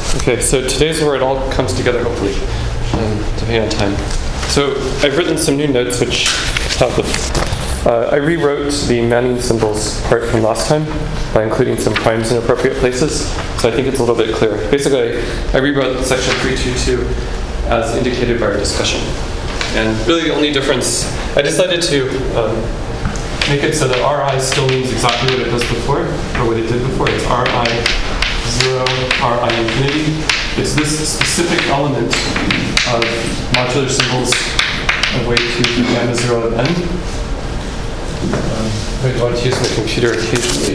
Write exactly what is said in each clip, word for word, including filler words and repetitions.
Okay, so today's where it all comes together, hopefully, um, depending on time. So I've written some new notes which have the, uh, I rewrote the Manning symbols part from last time by including some primes in appropriate places, so I think it's a little bit clearer. Basically, I rewrote section three two two as indicated by our discussion. And really the only difference, I decided to um, make it so that Ri still means exactly what it does before, or what it did before. It's Ri zero, Ri infinity. It's this specific element of modular symbols of weight two through gamma zero of n. Um, I want to use my computer occasionally.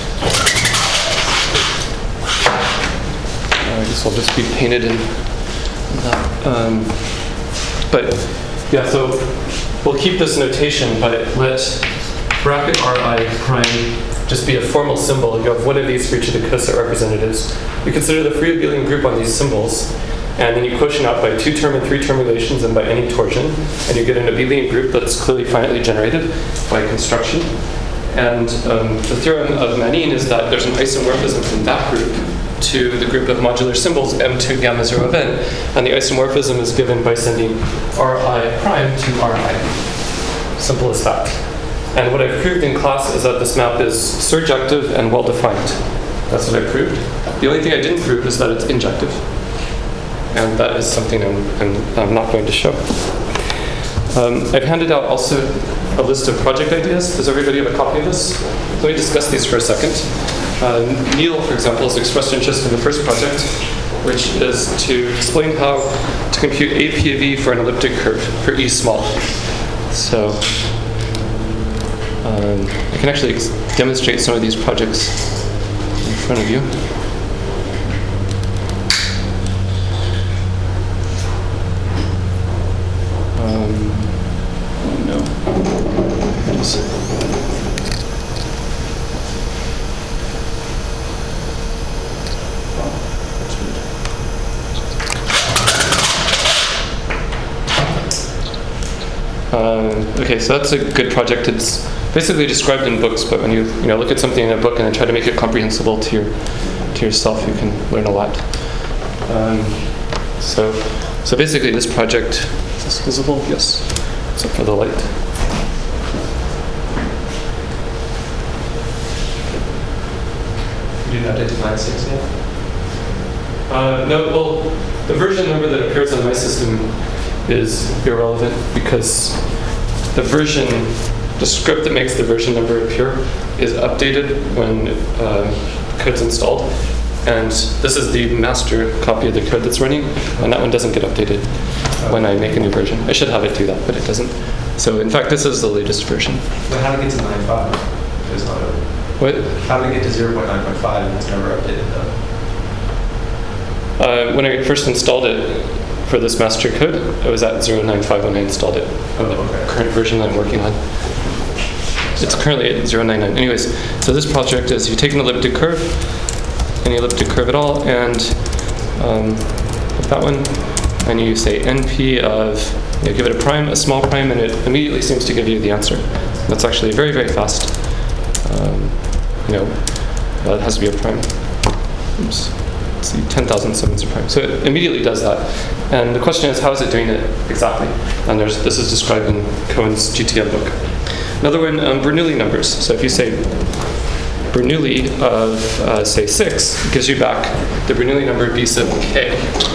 Uh, I guess I'll just be painted in that. Um, but yeah, so we'll keep this notation, but let bracket Ri prime just be a formal symbol. You have one of these for each of the coset representatives. You consider the free abelian group on these symbols, and then you quotient out by two-term and three-term relations and by any torsion, and you get an abelian group that's clearly finitely generated by construction. And um, the theorem of Manin is that there's an isomorphism from that group to the group of modular symbols M two gamma zero of n, and the isomorphism is given by sending Ri prime to Ri. Simple as that. And what I've proved in class is that this map is surjective and well-defined. That's what I proved. The only thing I didn't prove is that it's injective. And that is something I'm, I'm, I'm not going to show. Um, I've handed out also a list of project ideas. Does everybody have a copy of this? Let me discuss these for a second. Uh, Neil, for example, has expressed interest in the first project, which is to explain how to compute A P of E for an elliptic curve for E small. So um, I can actually ex- demonstrate some of these projects in front of you. Um, no. Just, um, okay, so that's a good project. It's basically described in books, but when you you know look at something in a book and then try to make it comprehensible to your to yourself, you can learn a lot. Um, so so basically, this project. Is this visible? Yes, except for the light. You didn't update to nine point six yet? Uh, no, well, the version number that appears on my system is irrelevant because the version, the script that makes the version number appear is updated when uh, code's installed. And this is the master copy of the code that's running, and that one doesn't get updated when I make a new version. I should have it do that, but it doesn't. So in fact, this is the latest version. But how to get to nine point five? It's not over. What? How to get to zero point nine point five and it's never updated though? Uh, when I first installed it for this master code, it was at zero point nine five when I installed it. Oh, okay. The current version that I'm working on. It's currently at zero point nine nine. Anyways, so this project is you take an elliptic curve, any elliptic curve at all, and um, that one, and you say N P of, you know, give it a prime, a small prime, and it immediately seems to give you the answer. That's actually very, very fast. Um, you know, uh, it has to be a prime. Oops. Let's see, ten thousand sevens a prime. So it immediately does that. And the question is, how is it doing it exactly? And there's, this is described in Cohen's G T M book. Another one, um, Bernoulli numbers. So if you say Bernoulli of, uh, say, six, gives you back the Bernoulli number B sub k.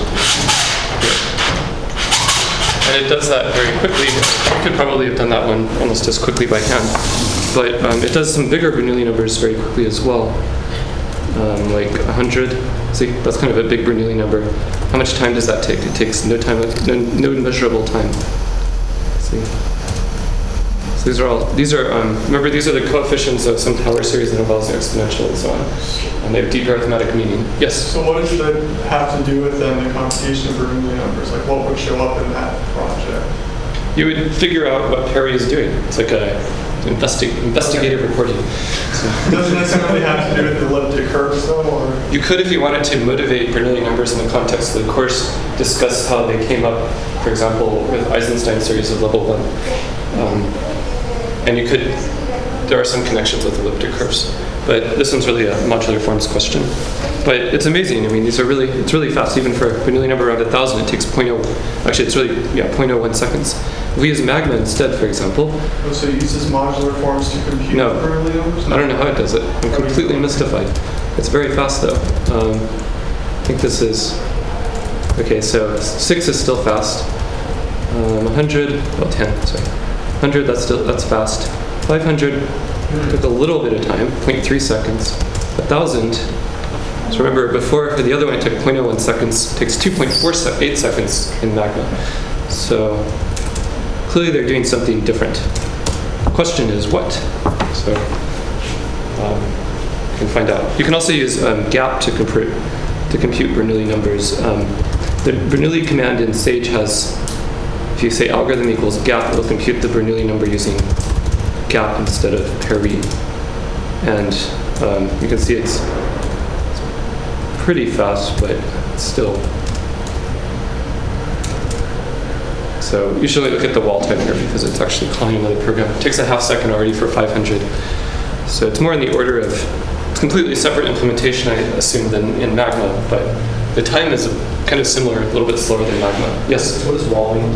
And it does that very quickly. You could probably have done that one almost as quickly by hand. But um, it does some bigger Bernoulli numbers very quickly as well. Um, like one hundred. See, that's kind of a big Bernoulli number. How much time does that take? It takes no time, no, no measurable time. See. So these are all, these are, um, remember these are the coefficients of some Taylor series that involves an exponential and so on. And they have deep arithmetic meaning. Yes? So what does that have to do with then the computation of Bernoulli numbers? Like what would show up in that project? You would figure out what Perry is doing. It's like a investi- investigative reporting. So. Doesn't necessarily have to do with the elliptic curves though? Or? You could, if you wanted to motivate Bernoulli numbers in the context of the course, discuss how they came up, for example, with Eisenstein series of level one. Um, and you could there are some connections with elliptic curves. But this one's really a modular forms question. But it's amazing. I mean, these are really, it's really fast. Even for a Bernoulli number around one thousand, it takes zero point zero, actually it's really, yeah, zero point zero one seconds. If we use Magma instead, for example. Oh, so it uses modular forms to compute No. Bernoulli numbers? I don't know how it does it. I'm completely mystified. It's very fast though. Um, I think this is, okay, so six is still fast. Um, one hundred, well ten, sorry. one hundred, that's still, that's fast. five hundred took a little bit of time, zero point three seconds. one thousand, so remember before, for the other one it took zero point zero one seconds, it takes two point four eight seconds in Magma. So clearly they're doing something different. The question is what? So um, you can find out. You can also use um, gap to compute, to compute Bernoulli numbers. Um, the Bernoulli command in Sage has, if you say algorithm equals gap, it'll compute the Bernoulli number using gap instead of Paris. And um, you can see it's, it's pretty fast, but it's still. So usually look at the wall time here because it's actually calling another program. It takes a half second already for five hundred. So it's more in the order of, it's completely separate implementation, I assume, than in Magma, but the time is kind of similar, a little bit slower than Magma. Yes? What does wall mean?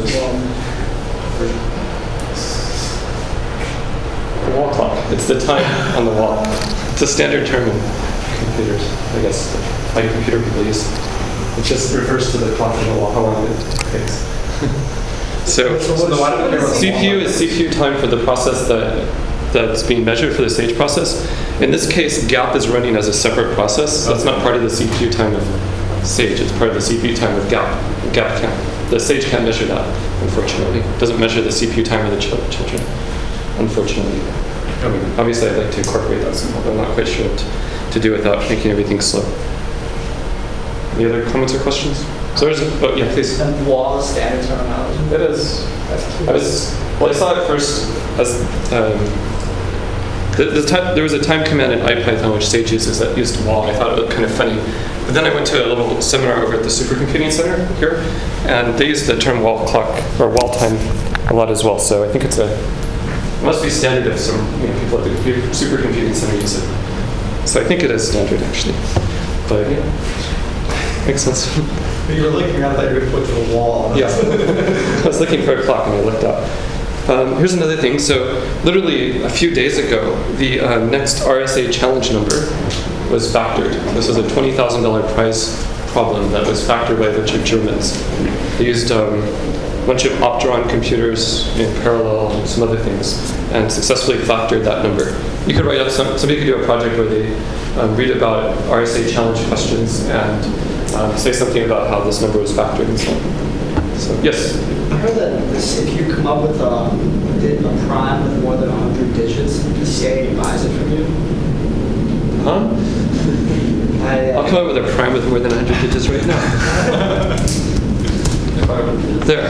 The wall clock. It's the time on the wall. It's a standard term in computers, I guess, like computer people use. It just refers to the clock on the wall, how long it takes. So, So the why do we C P U is C P U time for the process that that's being measured for the Sage process. In this case, gap is running as a separate process. That's not part of the C P U time of Sage. It's part of the C P U time of gap. Gap can't. The Sage can't measure that, unfortunately. It doesn't measure the C P U time of the ch children, unfortunately. I mean, obviously, I'd like to incorporate that somehow, but I'm not quite sure what to do without making everything slow. Any other comments or questions? So there's, oh yeah, please. And wall is standard terminology. It is. I was, well, I saw it first as, um, the, the time, there was a time command in IPython which Sage uses that used wall. I thought it looked kind of funny. But then I went to a little seminar over at the Supercomputing Center here, and they used the term wall clock, or wall time, a lot as well. So I think it's a, it must be standard if some you know, people at the computer, Supercomputing Center use it. So I think it is standard, actually. But yeah, makes sense. You were looking around, I thought you were going to put to a wall. Yeah, I was looking for a clock and I looked up. Um, here's another thing. So literally a few days ago, the uh, next R S A challenge number was factored. This was a twenty thousand dollar prize problem that was factored by a bunch of Germans. They used um, a bunch of Opteron computers in parallel and some other things and successfully factored that number. You could write up some, somebody could do a project where they um, read about R S A challenge questions and Um, say something about how this number was factored and so on. So, yes? I heard that this, if you come up with a, a prime with more than one hundred digits, the C I A buys it from you. Huh? I, uh, I'll come up with a prime with more than one hundred digits right now. There.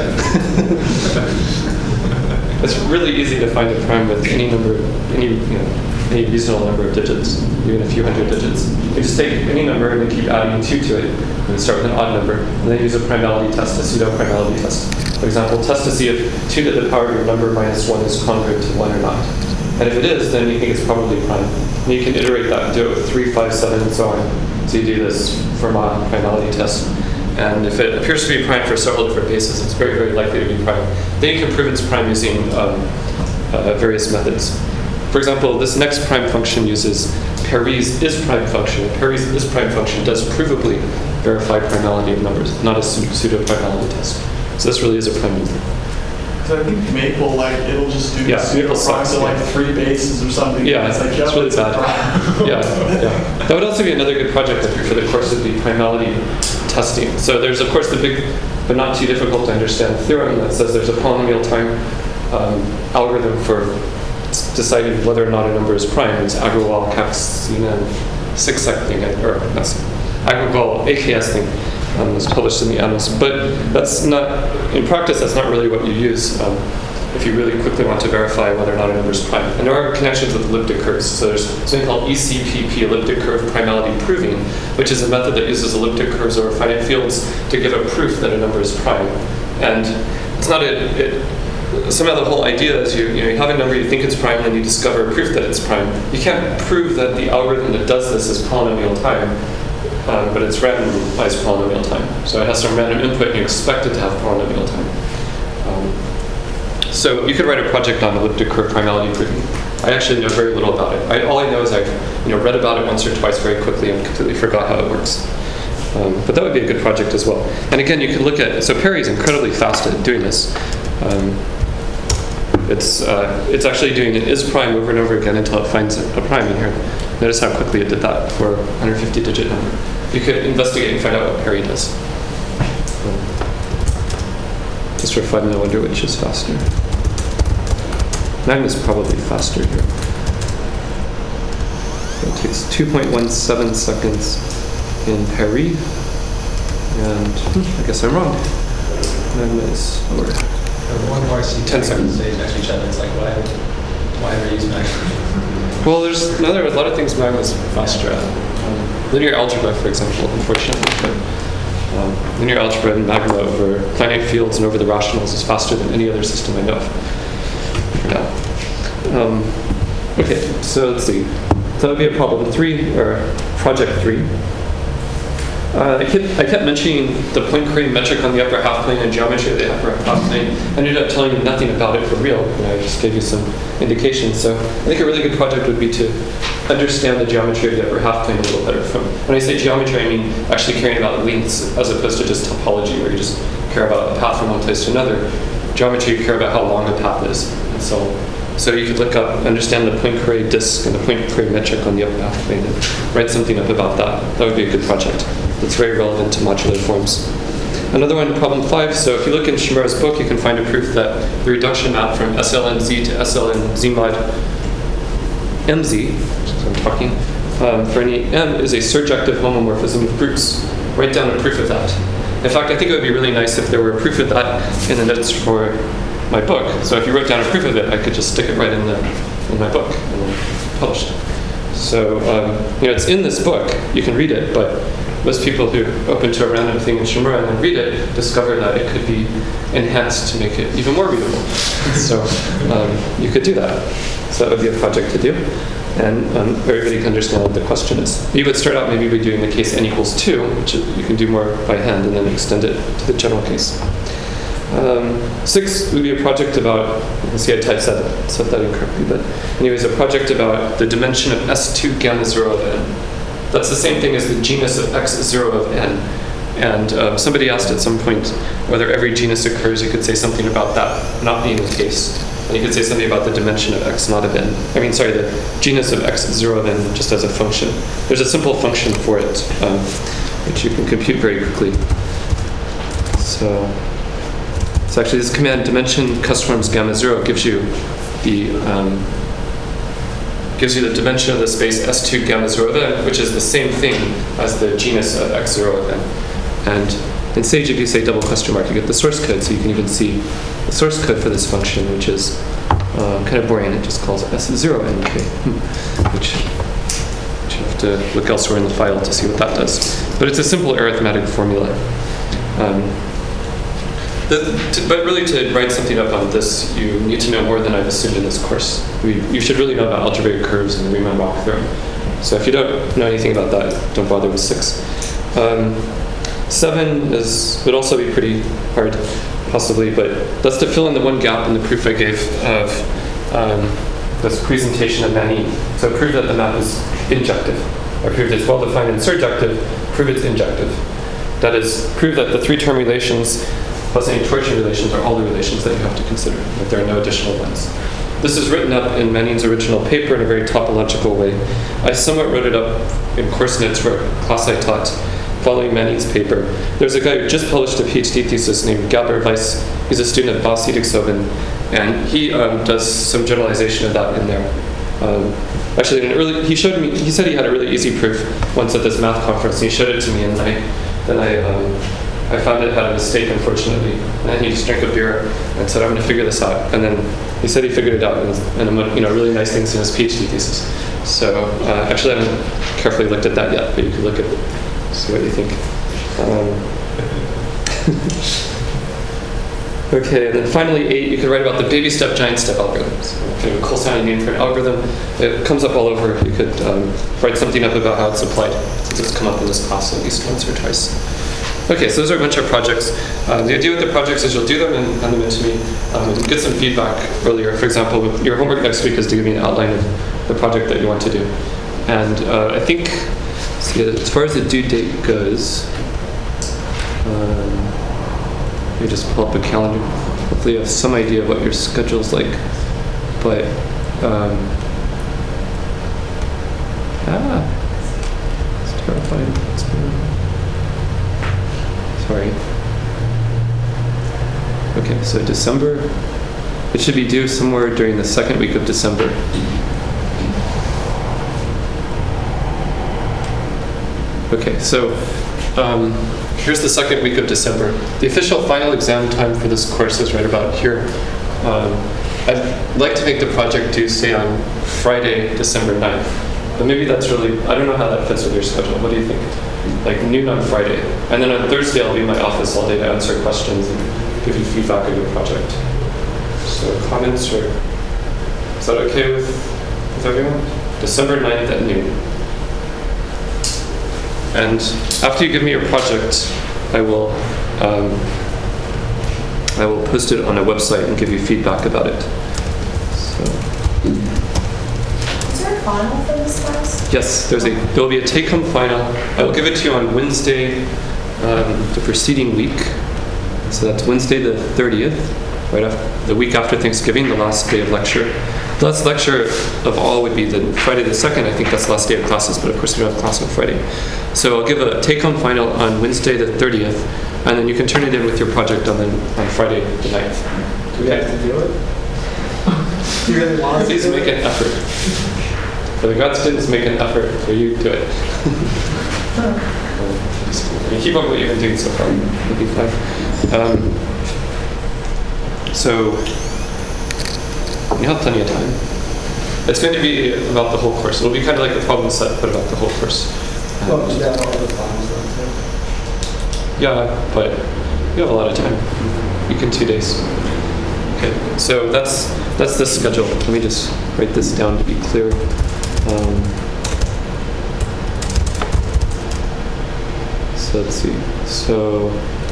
It's really easy to find a prime with any number, any you know, any reasonable number of digits, even a few hundred digits. You just take any number and you keep adding two to it, and start with an odd number, and then use a primality test, a pseudo-primality test. For example, test to see if two to the power of your number minus one is congruent to one or not. And if it is, then you think it's probably prime. And you can iterate that and do it with three, five, seven, and so on. So you do this Fermat primality test. And if it appears to be prime for several different bases, it's very, very likely to be prime. Then you can prove it's prime using um, uh, various methods. For example, this next prime function uses Paris is prime function. Paris is prime function does provably verify primality of numbers, not a pseudo-primality test. So this really is a prime number. So I think Maple, like, it'll just do Yeah, this Maple prime sucks, to like yeah. three bases or something. Yeah, it's, like, it's really it's a bad. prime. Yeah, yeah. That would also be another good project up here for the course of the primality testing. So there's, of course, the big, but not too difficult to understand theorem that says there's a polynomial time um, algorithm for deciding whether or not a number is prime. It's Agrawal, Capsina, and Sixsec thing, or that's Agrawal A K S thing. Um, was published in the Annals, but that's not, in practice, that's not really what you use um, if you really quickly want to verify whether or not a number is prime. And there are connections with elliptic curves. So there's something called E C P P, elliptic curve primality proving, which is a method that uses elliptic curves over finite fields to give a proof that a number is prime. And it's not a, it, somehow the whole idea is you, you know, you have a number, you think it's prime, and then you discover proof that it's prime. You can't prove that the algorithm that does this is polynomial time, um, but it's randomized polynomial time. So it has some random input, and you expect it to have polynomial time. Um, so you could write a project on elliptic curve primality proving. I actually know very little about it. I, all I know is I've you know, read about it once or twice very quickly and completely forgot how it works. Um, but that would be a good project as well. And again, you can look at, so Perry is incredibly fast at doing this. Um, it's uh, it's actually doing an is prime over and over again until it finds a prime in here. Notice how quickly it did that for a one hundred fifty digit number. You could investigate and find out what Perry does. Um, just for fun, I wonder which is faster. Magnus is probably faster here. So it takes two point one seven seconds in Perry, and hmm, I guess I'm wrong. Magnus is slower. The one more I see ten seconds. Stage next to each other. It's like, why, why ever use Magnus? Well, there's another a lot of things Magnus is faster at. Um, linear algebra, for example, unfortunately. But, um, linear algebra and Magma over finite fields and over the rationals is faster than any other system I know of for now. Um, okay, so let's see. So that would be a problem three, or project three. Uh, I, kept, I kept mentioning the point crane metric on the upper half plane and geometry of the upper half plane. I ended up telling you nothing about it for real, and I just gave you some indications. So I think a really good project would be to understand the geometry of the upper half plane a little better. From when I say geometry, I mean actually caring about lengths as opposed to just topology, where you just care about a path from one place to another. Geometry, you care about how long the path is, and so So you could look up, understand the Poincare disk and the Poincare metric on the upper half plane and write something up about that. That would be a good project. That's very relevant to modular forms. Another one, problem five. So if you look in Shimura's book, you can find a proof that the reduction map from S L N Z to S L N Z mod M Z, which is what I'm talking, um, for any M is a surjective homomorphism of groups. Write down a proof of that. In fact, I think it would be really nice if there were a proof of that in the notes for my book. So if you wrote down a proof of it, I could just stick it right in the in my book and then published. So um, you know, it's in this book. You can read it, but most people who open to a random thing in Shimura and then read it discover that it could be enhanced to make it even more readable. So um, you could do that. So that would be a project to do. And um, everybody can understand what the question is. You would start out maybe by doing the case n equals two, which you can do more by hand, and then extend it to the general case. Um, six would be a project about, you can see I typed that, said that incorrectly, but anyways, a project about the dimension of S two gamma zero of n. That's the same thing as the genus of x zero of n. And um, somebody asked at some point whether every genus occurs. You could say something about that not being the case. And you could say something about the dimension of x naught of n. I mean, sorry, the genus of x zero of n just as a function. There's a simple function for it, um, which you can compute very quickly. So, so actually this command dimension cusforms gamma zero gives you the um, gives you the dimension of the space S two gamma zero of n, which is the same thing as the genus of x zero of n. And in Sage, if you say double question mark, you get the source code, so you can even see the source code for this function, which is um, kind of boring. It just calls S zero n k, which, which you have to look elsewhere in the file to see what that does. But it's a simple arithmetic formula. Um, The, to, but really, to write something up on this, you need to know more than I've assumed in this course. We, you should really know about algebraic curves and the Riemann walk theorem. So if you don't know anything about that, don't bother with six. Um, seven is would also be pretty hard, possibly, but that's to fill in the one gap in the proof I gave of um, this presentation of Manin. So prove that the map is injective. I proved it's well-defined and surjective. Prove it's injective. That is, prove that the three-term relations plus any torsion relations are all the relations that you have to consider, that there are no additional ones. This is written up in Manin's original paper in a very topological way. I somewhat wrote it up in course notes for a class I taught following Manin's paper. There's a guy who just published a PhD thesis named Gabor Weiss. He's a student at Bas Idexhoven, and he um, does some generalization of that in there. Um, actually, in an early, he showed me, he said he had a really easy proof once at this math conference, and he showed it to me, and I, then I, um, I found it had a mistake, unfortunately. And then he just drank a beer and said, I'm going to figure this out. And then he said he figured it out, and, and you know, really nice things in his PhD thesis. So uh, actually, I haven't carefully looked at that yet, but you can look at it, see what you think. Um, Okay, and then finally eight, you could write about the baby step, giant step algorithms. Kind of a cool sounding name for an algorithm. It comes up all over. You could um, write something up about how it's applied, since it's come up in this class at least once or twice. Okay, so those are a bunch of projects. Uh, the idea with the projects is you'll do them and hand them in to me um, and get some feedback earlier. For example, your homework next week is to give me an outline of the project that you want to do. And uh, I think, see, as far as the due date goes, um, let me just pull up a calendar. Hopefully you have some idea of what your schedule's like. But, um, ah, it's terrifying. What's going on? Sorry. Okay, so December, it should be due somewhere during the second week of December. Okay, so um, here's the second week of December. The official final exam time for this course is right about here. Um, I'd like to make the project due, say, on Friday, December ninth. But maybe that's really, I don't know how that fits with your schedule. What do you think? Like noon on Friday. And then on Thursday, I'll be in my office all day to answer questions and give you feedback on your project. So comments, or is that okay with, with everyone? December ninth at noon. And after you give me your project, I will um, I will post it on a website and give you feedback about it. So. Is there a final for this class? Yes, there's a there will be a take-home final. I will give it to you on Wednesday, um, the preceding week. So that's Wednesday the thirtieth, right after the week after Thanksgiving, the last day of lecture. The last lecture of all would be the Friday the second. I think that's the last day of classes, but of course we don't have class on Friday. So I'll give a take-home final on Wednesday the thirtieth, and then you can turn it in with your project on the, on Friday the ninth. Do we have to do it? Do you really want us to Please do make it? an effort. For the grad students, make an effort. For you, do it. You keep on what you've been doing so far. You'll be fine. Um, so you have plenty of time. It's going to be about the whole course. It'll be kind of like the problem set, but about the whole course. Well, do that all the finals then, Yeah, but you have a lot of time. You can two days. Okay, so that's that's the schedule. Let me just write this down to be clear. Um, so let's see. So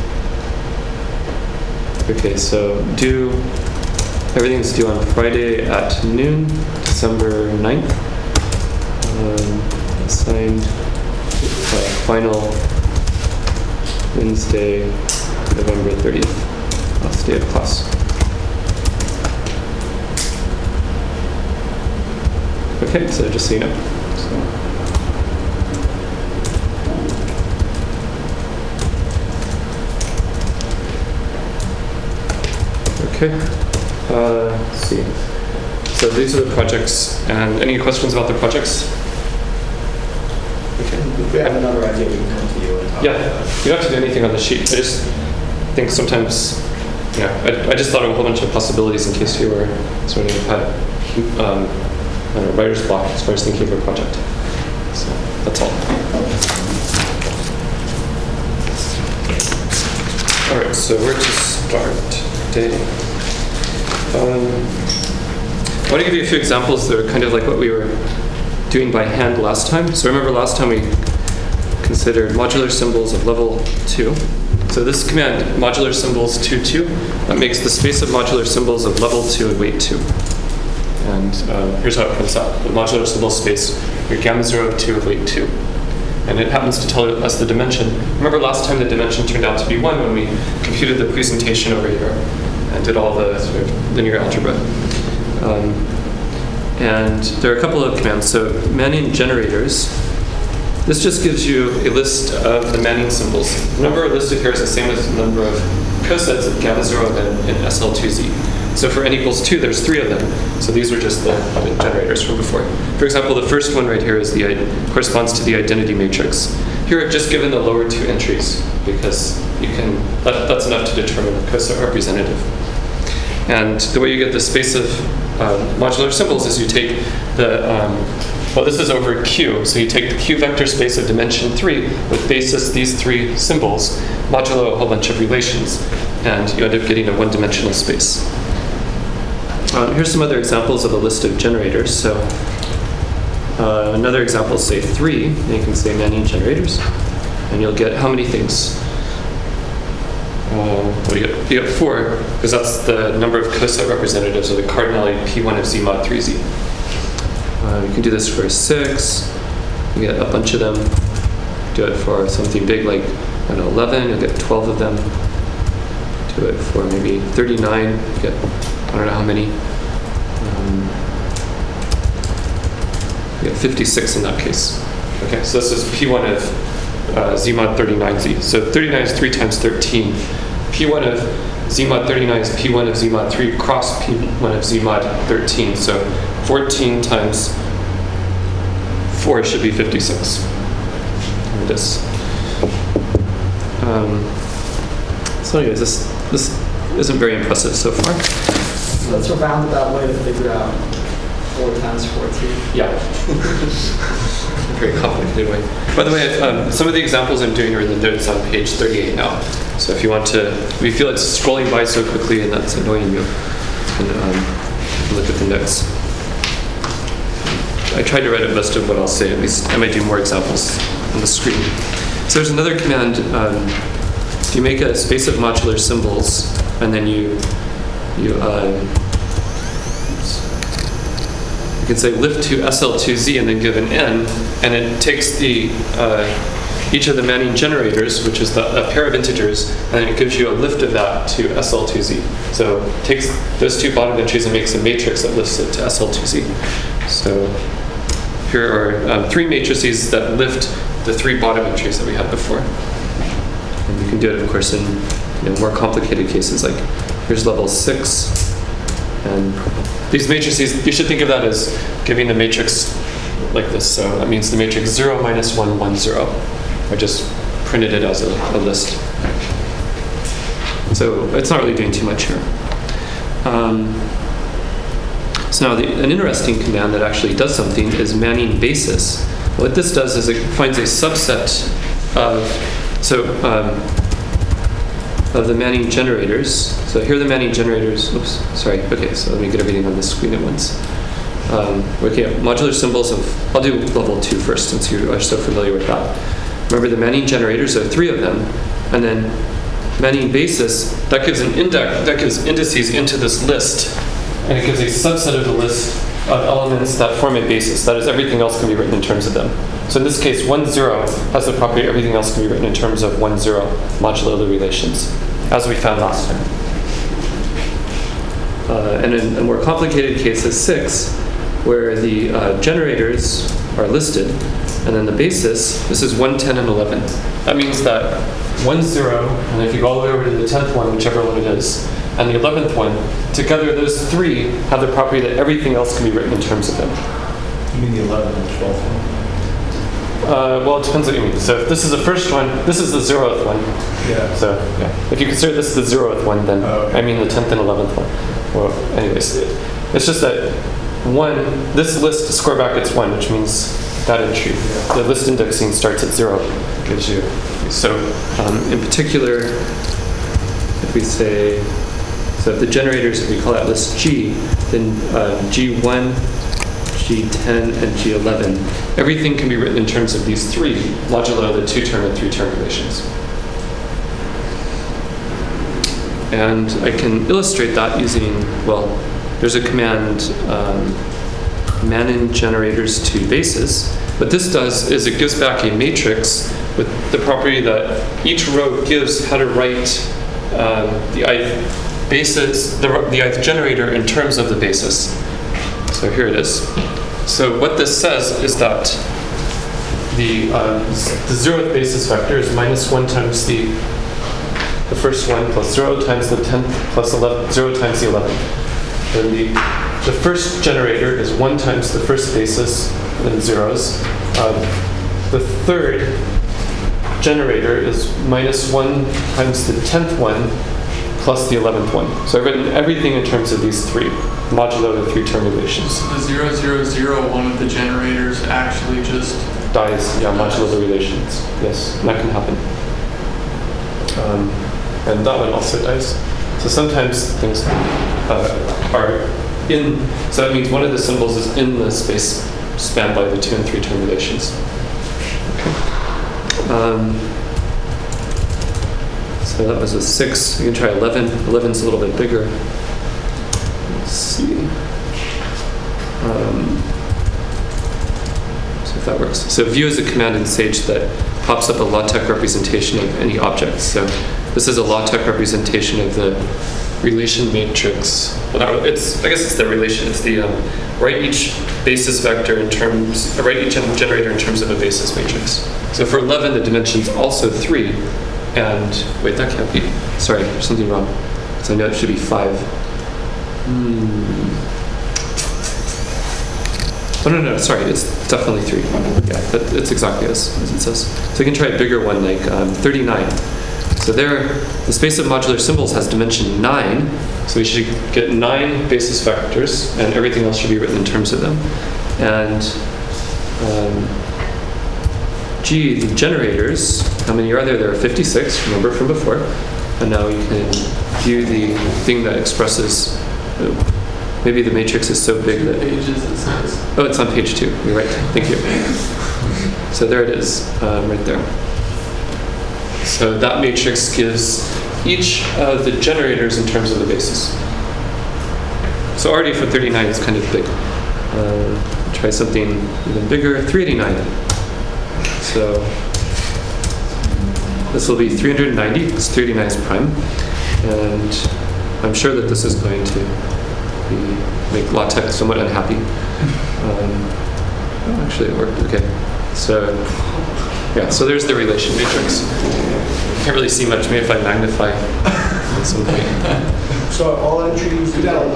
okay, so due. Everything's due on Friday at noon, December ninth. Um, assigned uh, final Wednesday, November thirtieth, last day of class. Okay, so just so you know. So. Okay. Uh, let's see. So these are the projects. And any questions about the projects? Okay. If we have another idea, we can come to you and talk Yeah, about it. you don't have to do anything on the sheet. I just think sometimes, yeah, I, I just thought of a whole bunch of possibilities in case you were sort of had um, I don't know, writer's block as far as thinking of a project. So that's all. All right, so where to start today? Um, I want to give you a few examples that are kind of like what we were doing by hand last time. So remember last time we considered modular symbols of level two. So this command, modular symbols two, two, that makes the space of modular symbols of level two and weight two. And um, here's how it comes out. The modular symbol space, your gamma zero of two of weight two. And it happens to tell us the dimension. Remember last time the dimension turned out to be one when we computed the presentation over here and did all the sort of linear algebra. Um, and there are a couple of commands. So Manning generators. This just gives you a list of the Manning symbols. The number listed here is the same as the number of cosets of gamma zero in, in S L two Z. So for n equals two, there's three of them. So these are just the generators from before. For example, the first one right here is the corresponds to the identity matrix. Here I've just given the lower two entries because you can that, that's enough to determine a coset representative. And the way you get the space of uh, modular symbols is you take the um, well, this is over Q, so you take the Q vector space of dimension three with basis these three symbols, modulo a whole bunch of relations. and you end up getting a one-dimensional space. Um, here's some other examples of a list of generators. So uh, another example is say three, and you can say many generators, and you'll get how many things? Uh, what do you get? You get four, because that's the number of coset representatives of the cardinality P one of Z mod three Z. Uh, you can do this for six, you get a bunch of them. Do it for something big like I don't know, eleven, you'll get twelve of them. Do it for maybe thirty-nine, you get I don't know how many. Um, you get fifty-six in that case. Okay, so this is P one of uh, Z mod thirty-nine Z. So thirty-nine is three times thirteen. P one of Z mod thirty-nine is P one of Z mod three cross P one of Z mod thirteen. So fourteen times four should be fifty-six. There it is. Um, so anyways, this, this isn't very impressive so far. So that's a roundabout way to figure out four times fourteen. Yeah. Very complicated way. By the way, um, some of the examples I'm doing are in the notes on page thirty-eight now. So if you want to, if you feel it's scrolling by so quickly and that's annoying you, you can um, look at the notes. I tried to write a list of what I'll say. At least I might do more examples on the screen. So there's another command. Um, you make a space of modular symbols, and then you you uh, you can say lift to S L two Z and then give an n, and it takes the uh, each of the Manning generators, which is the, a pair of integers, and then it gives you a lift of that to S L two Z. So it takes those two bottom entries and makes a matrix that lifts it to S L two Z. So here are um, three matrices that lift the three bottom entries that we had before. And you can do it, of course, in you know, more complicated cases, like here's level six. And these matrices, you should think of that as giving the matrix like this. So that means the matrix zero, minus one, one, zero. I just printed it as a, a list. So it's not really doing too much here. Um, so now the, an interesting command that actually does something is Manning basis. What this does is it finds a subset of, so um, of the Manning generators. So here are the Manning generators. Oops, sorry. Okay, so let me get everything on the screen at once. Um, okay, modular symbols of, I'll do level two first since you are so familiar with that. Remember the Manning generators, there are three of them. And then Manning basis, that gives an index, that gives indices into this list. And it gives a subset of the list of elements that form a basis. That is, everything else can be written in terms of them. So in this case, one, zero has the property everything else can be written in terms of one, zero modulo the relations, as we found last time. Uh, and in a more complicated case is six, where the uh, generators are listed, and then the basis, this is one, ten, and eleven. That means that one, zero, and if you go all the way over to the tenth one, whichever one it is, and the eleventh one, together those three have the property that everything else can be written in terms of them. You mean the eleventh and twelfth one? Uh, well, it depends what you mean. So if this is the first one, this is the zeroth one. Yeah. So yeah. If you consider this the zeroth one, then oh, okay. I mean the tenth and eleventh one. Well, anyways, it's just that one, this list square brackets one, which means that entry. Yeah. The list indexing starts at zero. Gives you. So um, in particular, if we say, so if the generators, if we call that list G, then uh, G one, G ten, and G eleven, everything can be written in terms of these three, modulo the two-term and three-term relations. And I can illustrate that using, well, there's a command, um, Manning generators to basis. What this does is it gives back a matrix with the property that each row gives how to write um, the ith basis, the, the ith generator in terms of the basis. So here it is. So what this says is that the uh, the zeroth basis vector is minus one times the the first one plus zero times the tenth plus eleven, zero times the eleventh. Then the the first generator is one times the first basis and then zeros. Uh, the third generator is minus one times the tenth one plus the eleventh one. So I've written everything in terms of these three, modulo the three-term relations. So the zero, zero, zero, one of the generators actually just dies, yeah, modulo the relations. Yes, that can happen. Um, and that one also dies. So sometimes things uh, are in, so that means one of the symbols is in the space spanned by the two and three term relations. Okay. Um, so that was a six. You can try eleven. eleven's a little bit bigger. Let's see. Um, so if that works. So view is a command in Sage that pops up a LaTeX representation of any object. So this is a LaTeX representation of the relation matrix. Well, not, it's I guess it's the relation. It's the um, write each basis vector in terms. Uh, write each generator in terms of a basis matrix. So for eleven, the dimension's also three. And wait, that can't be. Sorry, there's something wrong. So I know it should be five. Hmm. Oh, no, no, sorry, it's definitely three. Yeah, that, it's exactly as, as it says. So you can try a bigger one, like um, thirty-nine. So there, the space of modular symbols has dimension nine, so we should get nine basis vectors, and everything else should be written in terms of them. And um, G, the generators, how many are there? There are fifty-six, remember from before. And now you can view the thing that expresses, uh, maybe the matrix is so big that... Pages it says. Oh, it's on page two. You're right. Thank you. So there it is, um, right there. So that matrix gives each of the generators in terms of the basis. So already for thirty-nine, it's kind of big. Uh, try something even bigger, three eighty-nine. So this will be three hundred ninety, because three eighty-nine is prime. And I'm sure that this is going to be, make LaTeX somewhat unhappy. Um, oh, actually, it worked. Okay. So, yeah, so there's the relation matrix. Can't really see much, maybe if I magnify at some point. So all entries.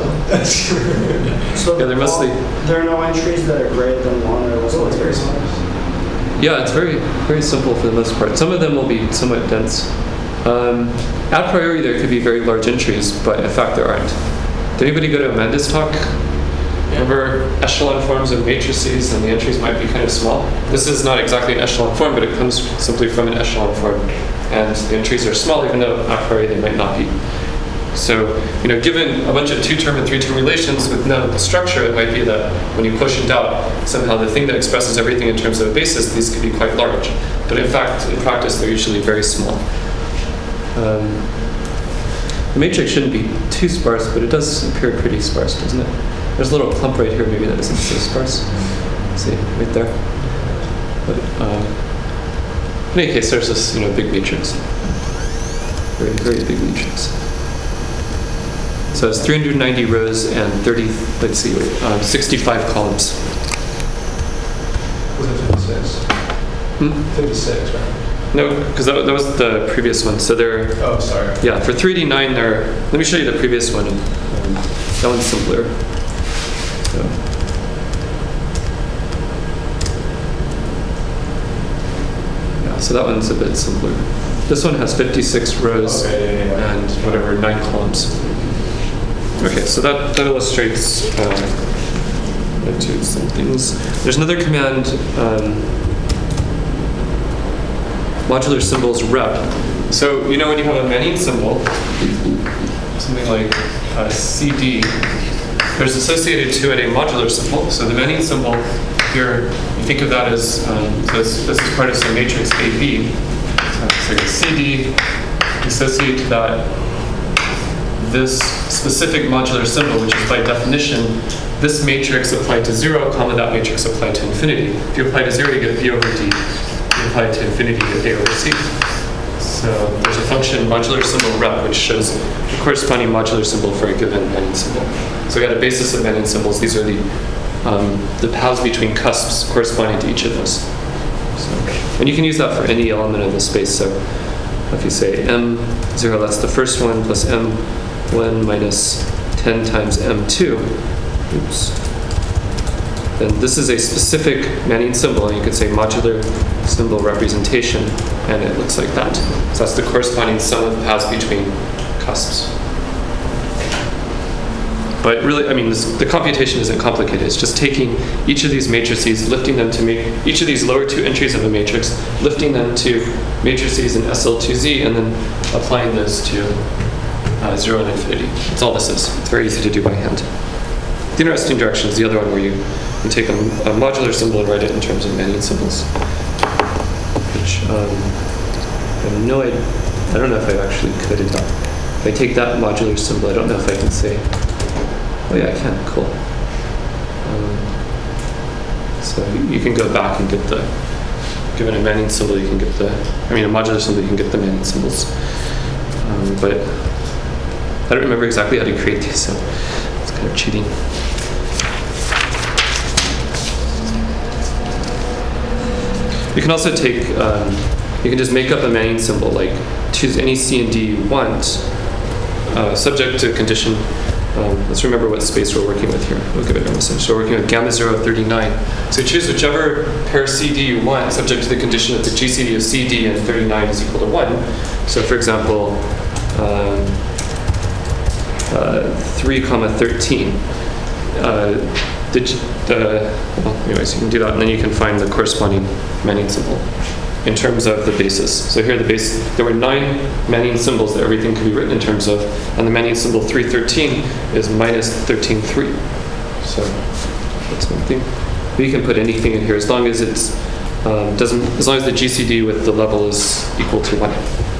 So Yeah, they're mostly- all- there are no entries that are greater than one or less than three. Yeah, it's very, very simple for the most part. Some of them will be somewhat dense. Um, a priori, there could be very large entries, but in fact, there aren't. Did anybody go to Amanda's talk? Remember echelon forms of matrices, and the entries might be kind of small? This is not exactly an echelon form, but it comes simply from an echelon form. And the entries are small, even though a priori they might not be. So, you know, given a bunch of two-term and three-term relations with no structure, it might be that when you quotient out somehow the thing that expresses everything in terms of a basis, these could be quite large. But in fact, in practice, they're usually very small. Um, the matrix shouldn't be too sparse, but it does appear pretty sparse, doesn't it? There's a little clump right here, maybe that isn't so sparse. See, right there. But um, in any case, there's this, you know, big matrix. Very, very big matrix. So it's three hundred ninety rows and thirty, let's see, um, sixty-five columns. Was it fifty-six? Hmm? fifty-six, right? No, because that, that was the previous one. So there, Oh, sorry. yeah, for three eighty-nine there, let me show you the previous one. Um, that one's simpler. So. Yeah, so that one's a bit simpler. This one has fifty-six rows Okay, yeah, yeah. and whatever, nine columns. Okay, so that, that illustrates um, into some things. There's another command, um, modular symbols rep. So, you know when you have a many symbol, something like uh, C D, there's associated to it a modular symbol. So the many symbol here, you think of that as, um, so this, this is part of some matrix A B. So it's like a C D, associated to that this specific modular symbol, which is by definition this matrix applied to zero, comma that matrix applied to infinity. If you apply to zero, you get B over D. If you apply to infinity, you get A over C. So there's a function modular symbol rep, which shows the corresponding modular symbol for a given many symbol. So we got a basis of many symbols. These are the um, the paths between cusps corresponding to each of those. So, and you can use that for any element of the space. So if you say m zero, that's the first one, plus m one minus ten times m two, oops, then this is a specific Manning symbol, and you could say modular symbol representation, and it looks like that. So that's the corresponding sum of the paths between cusps. But really, I mean, this, the computation isn't complicated. It's just taking each of these matrices, lifting them to make each of these lower two entries of a matrix, lifting them to matrices in S L two Z, and then applying those to uh, zero and infinity. That's all this is. It's very easy to do by hand. The interesting direction is the other one where you, you take a, a modular symbol and write it in terms of Manin symbols. Which um, I have no idea. I don't know if I actually could or not. If I take that modular symbol, I don't know if I can say. Oh yeah, I can. Cool. Um, so you can go back and get the. Given a Manin symbol, you can get the. I mean, a modular symbol, you can get the Manin symbols. Um, but I don't remember exactly how to create these, so it's kind of cheating. You can also take, um, you can just make up a Manin symbol, like choose any C and D you want, uh, subject to condition. Um, let's remember what space we're working with here. We'll give it a message. So we're working with gamma zero thirty-nine. So choose whichever pair C D you want, subject to the condition that the G C D of C D and thirty-nine is equal to one. So for example, um, uh, three comma thirteen. Uh, the, uh, well, anyways, you can do that, and then you can find the corresponding Manin symbol in terms of the basis. So here, the base, there were nine Manin symbols that everything could be written in terms of, and the Manin symbol three thirteen is minus thirteen three. So that's one thing. But you can put anything in here as long as it's um, doesn't, as long as the G C D with the level is equal to one.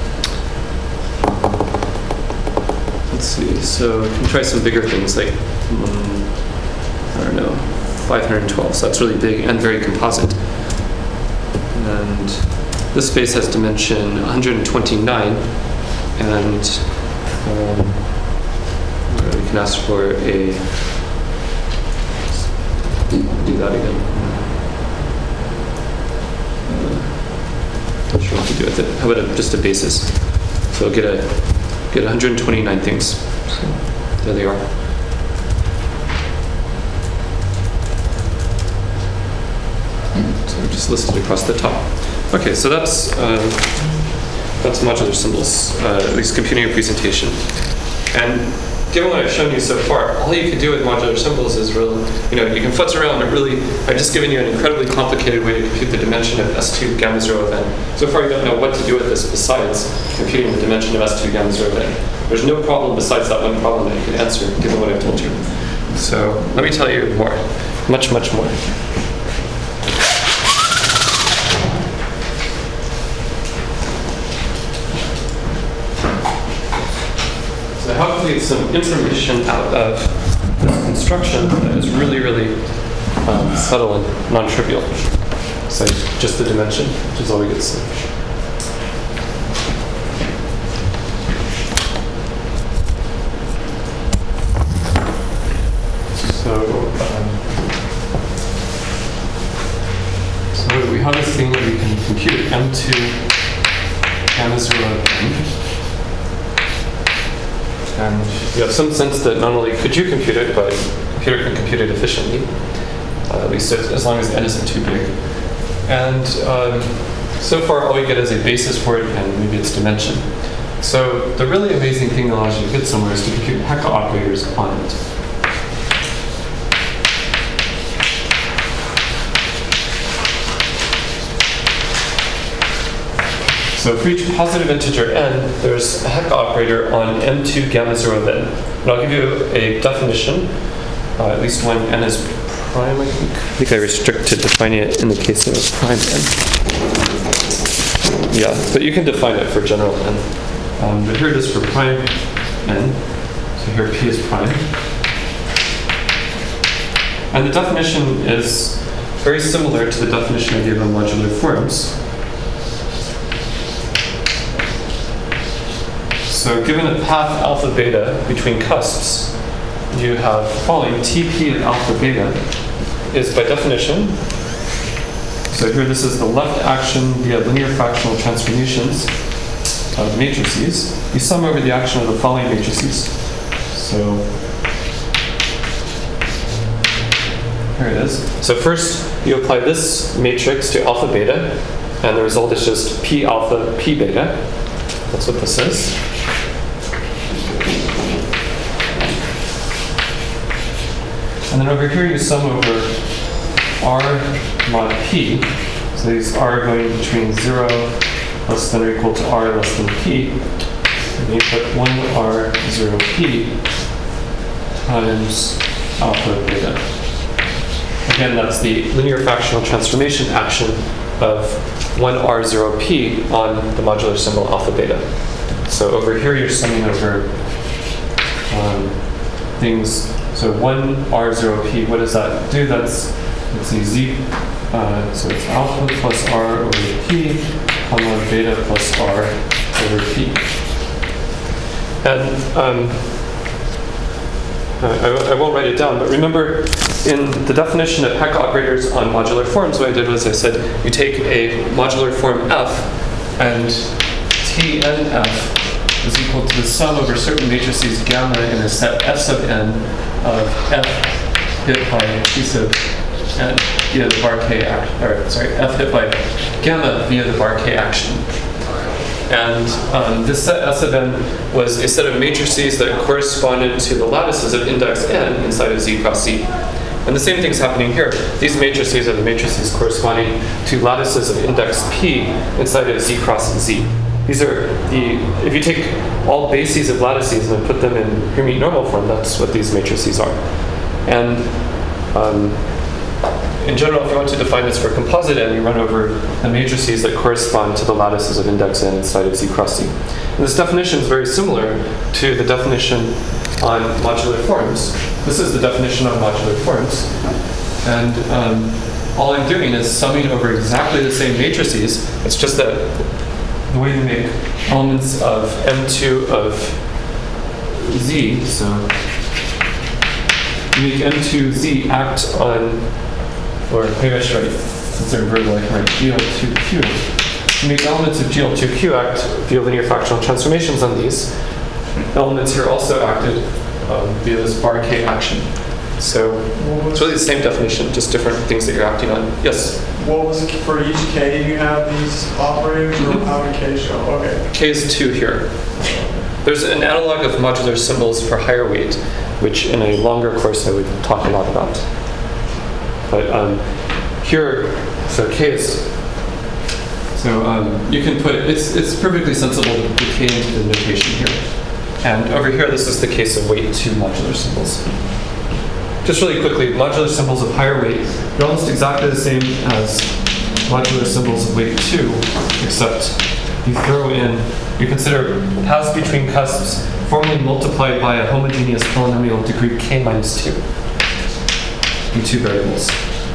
Let's see. So you can try some bigger things like. Um, I don't know, five hundred twelve, so that's really big and very composite. And this space has dimension one hundred twenty-nine, and um, we can ask for a, do that again. Uh, not sure what to do with it. How about a, just a basis? So get a, get one hundred twenty-nine things. So there they are. So we're just listed across the top. Okay, so that's um, that's modular symbols, uh, at least computing a presentation. And given what I've shown you so far, all you can do with modular symbols is really, you know, you can futz around, but really, I've just given you an incredibly complicated way to compute the dimension of S two gamma zero of n. So far, you don't know what to do with this besides computing the dimension of S two gamma zero of n. There's no problem besides that one problem that you can answer, given what I've told you. So let me tell you more, much, much more. Hopefully some information out of this construction that is really, really um, subtle and non-trivial. So just the dimension, which is all we get to see. So, um, so we have this thing that we can compute M two gamma zero n. And you have some sense that not only could you compute it, but the computer can compute it efficiently, uh, at least as, as long as n isn't too big. And um, so far, all we get is a basis for it and maybe its dimension. So the really amazing thing that allows you to get somewhere is to compute Hecke operators on it. So for each positive integer n, there's a Hecke operator on M two gamma zero of n. And I'll give you a definition, uh, at least when n is prime, I think. I think I restrict to defining it in the case of a prime n. Yeah, but you can define it for general n. Um, but here it is for prime n. So here p is prime. And the definition is very similar to the definition I gave on modular forms. So given a path alpha beta between cusps, you have following T P of alpha beta is by definition, so here this is the left action via linear fractional transformations of matrices. You sum over the action of the following matrices. So here it is. So first you apply this matrix to alpha beta, and the result is just P alpha P beta. That's what this is. And then over here you sum over r mod p. So these r going between zero less than or equal to r less than p. And you put one r zero p times alpha beta. Again, that's the linear fractional transformation action of one r zero p on the modular symbol alpha beta. So over here you're summing over um, things. So one r zero p, what does that do? That's, let's see, z, uh, so it's alpha plus r over p, comma beta plus r over p. And um, I, I won't write it down, but remember in the definition of Peck operators on modular forms, what I did was I said you take a modular form f and T n f is equal to the sum over certain matrices gamma in a set f sub n of f hit by p sub n via the bar k action, or sorry, f hit by gamma via the bar k action. And um, this set S of n was a set of matrices that corresponded to the lattices of index n inside of Z cross Z. And the same thing's happening here. These matrices are the matrices corresponding to lattices of index P inside of Z cross Z. These are the, if you take all bases of lattices and then put them in Hermite normal form, that's what these matrices are. And um, in general, if you want to define this for composite n, you run over the matrices that correspond to the lattices of index n inside of Z cross Z. And this definition is very similar to the definition on modular forms. This is the definition on modular forms. And um, all I'm doing is summing over exactly the same matrices. It's just that the way to make elements of M two of Z, so you make M two Z act on, or maybe I should write, since they're invertible, I can write G L two Q. You make elements of G L two Q act via linear fractional transformations on these. Elements here also acted um, via this bar K action. So it's really the same definition, just different things that you're acting on. Yes? What was, for each K you have these operators, or how did K show? Okay. K is two here. There's an analog of modular symbols for higher weight, which in a longer course I would talk a lot about. But um, here, so K is, so um, you can put, it's, it's perfectly sensible to put K into the notation here. And over here, this is the case of weight two modular symbols. Just really quickly, modular symbols of higher weight are almost exactly the same as modular symbols of weight two, except you throw in, you consider paths between cusps formally multiplied by a homogeneous polynomial of degree k minus two in two variables.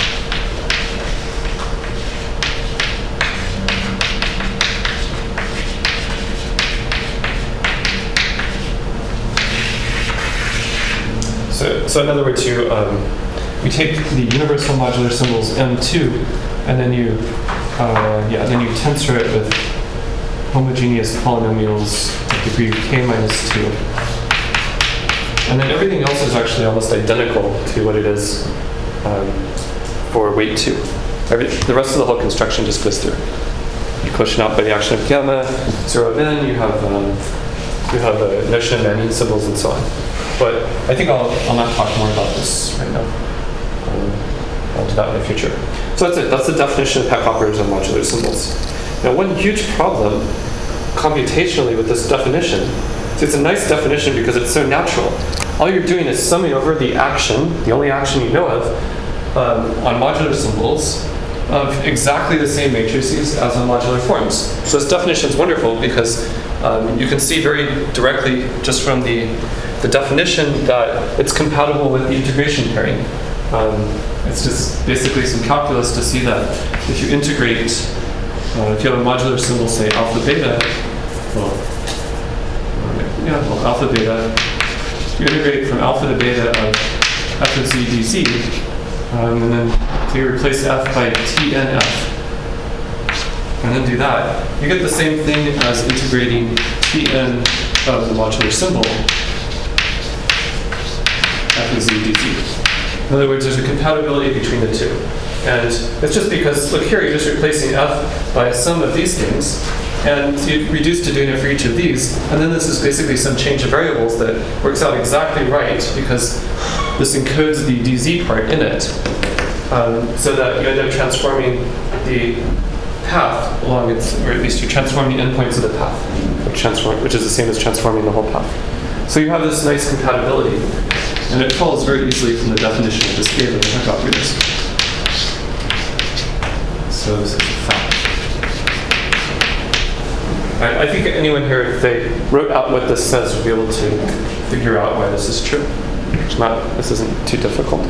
So, so in other words, you, um, you take the universal modular symbols M two, and then you, uh, yeah, then you tensor it with homogeneous polynomials of degree k minus two. And then everything else is actually almost identical to what it is um, for weight two. Every, the rest of the whole construction just goes through. You quotient out by the action of gamma, zero of n, you have, um, you have a notion of Manin symbols and so on. But I think I'll, I'll not talk more about this right now. Um, I'll do that in the future. So that's it. That's the definition of Peck operators on modular symbols. Now, one huge problem computationally with this definition is it's a nice definition because it's so natural. All you're doing is summing over the action, the only action you know of, um, on modular symbols of exactly the same matrices as on modular forms. So this definition is wonderful because um, you can see very directly just from the the definition that it's compatible with the integration pairing. Um, it's just basically some calculus to see that if you integrate, uh, if you have a modular symbol, say alpha beta, well, yeah, well, alpha beta, you integrate from alpha to beta of f of z dz, um, and then so you replace f by T N F, and then do that, you get the same thing as integrating T N of the modular symbol f of z dz. In other words, there's a compatibility between the two. And it's just because, look here, you're just replacing f by a sum of these things, and you reduce to doing it for each of these, and then this is basically some change of variables that works out exactly right, because this encodes the dz part in it, um, so that you end up transforming the path along its, or at least you transform the endpoints of the path, which, transform, which is the same as transforming the whole path. So you have this nice compatibility, and it follows very easily from the definition of the scalar and Hecke operators. So this is a fact. I, I think anyone here, if they wrote out what this says, would be able to figure out why this is true. It's not, this isn't too difficult.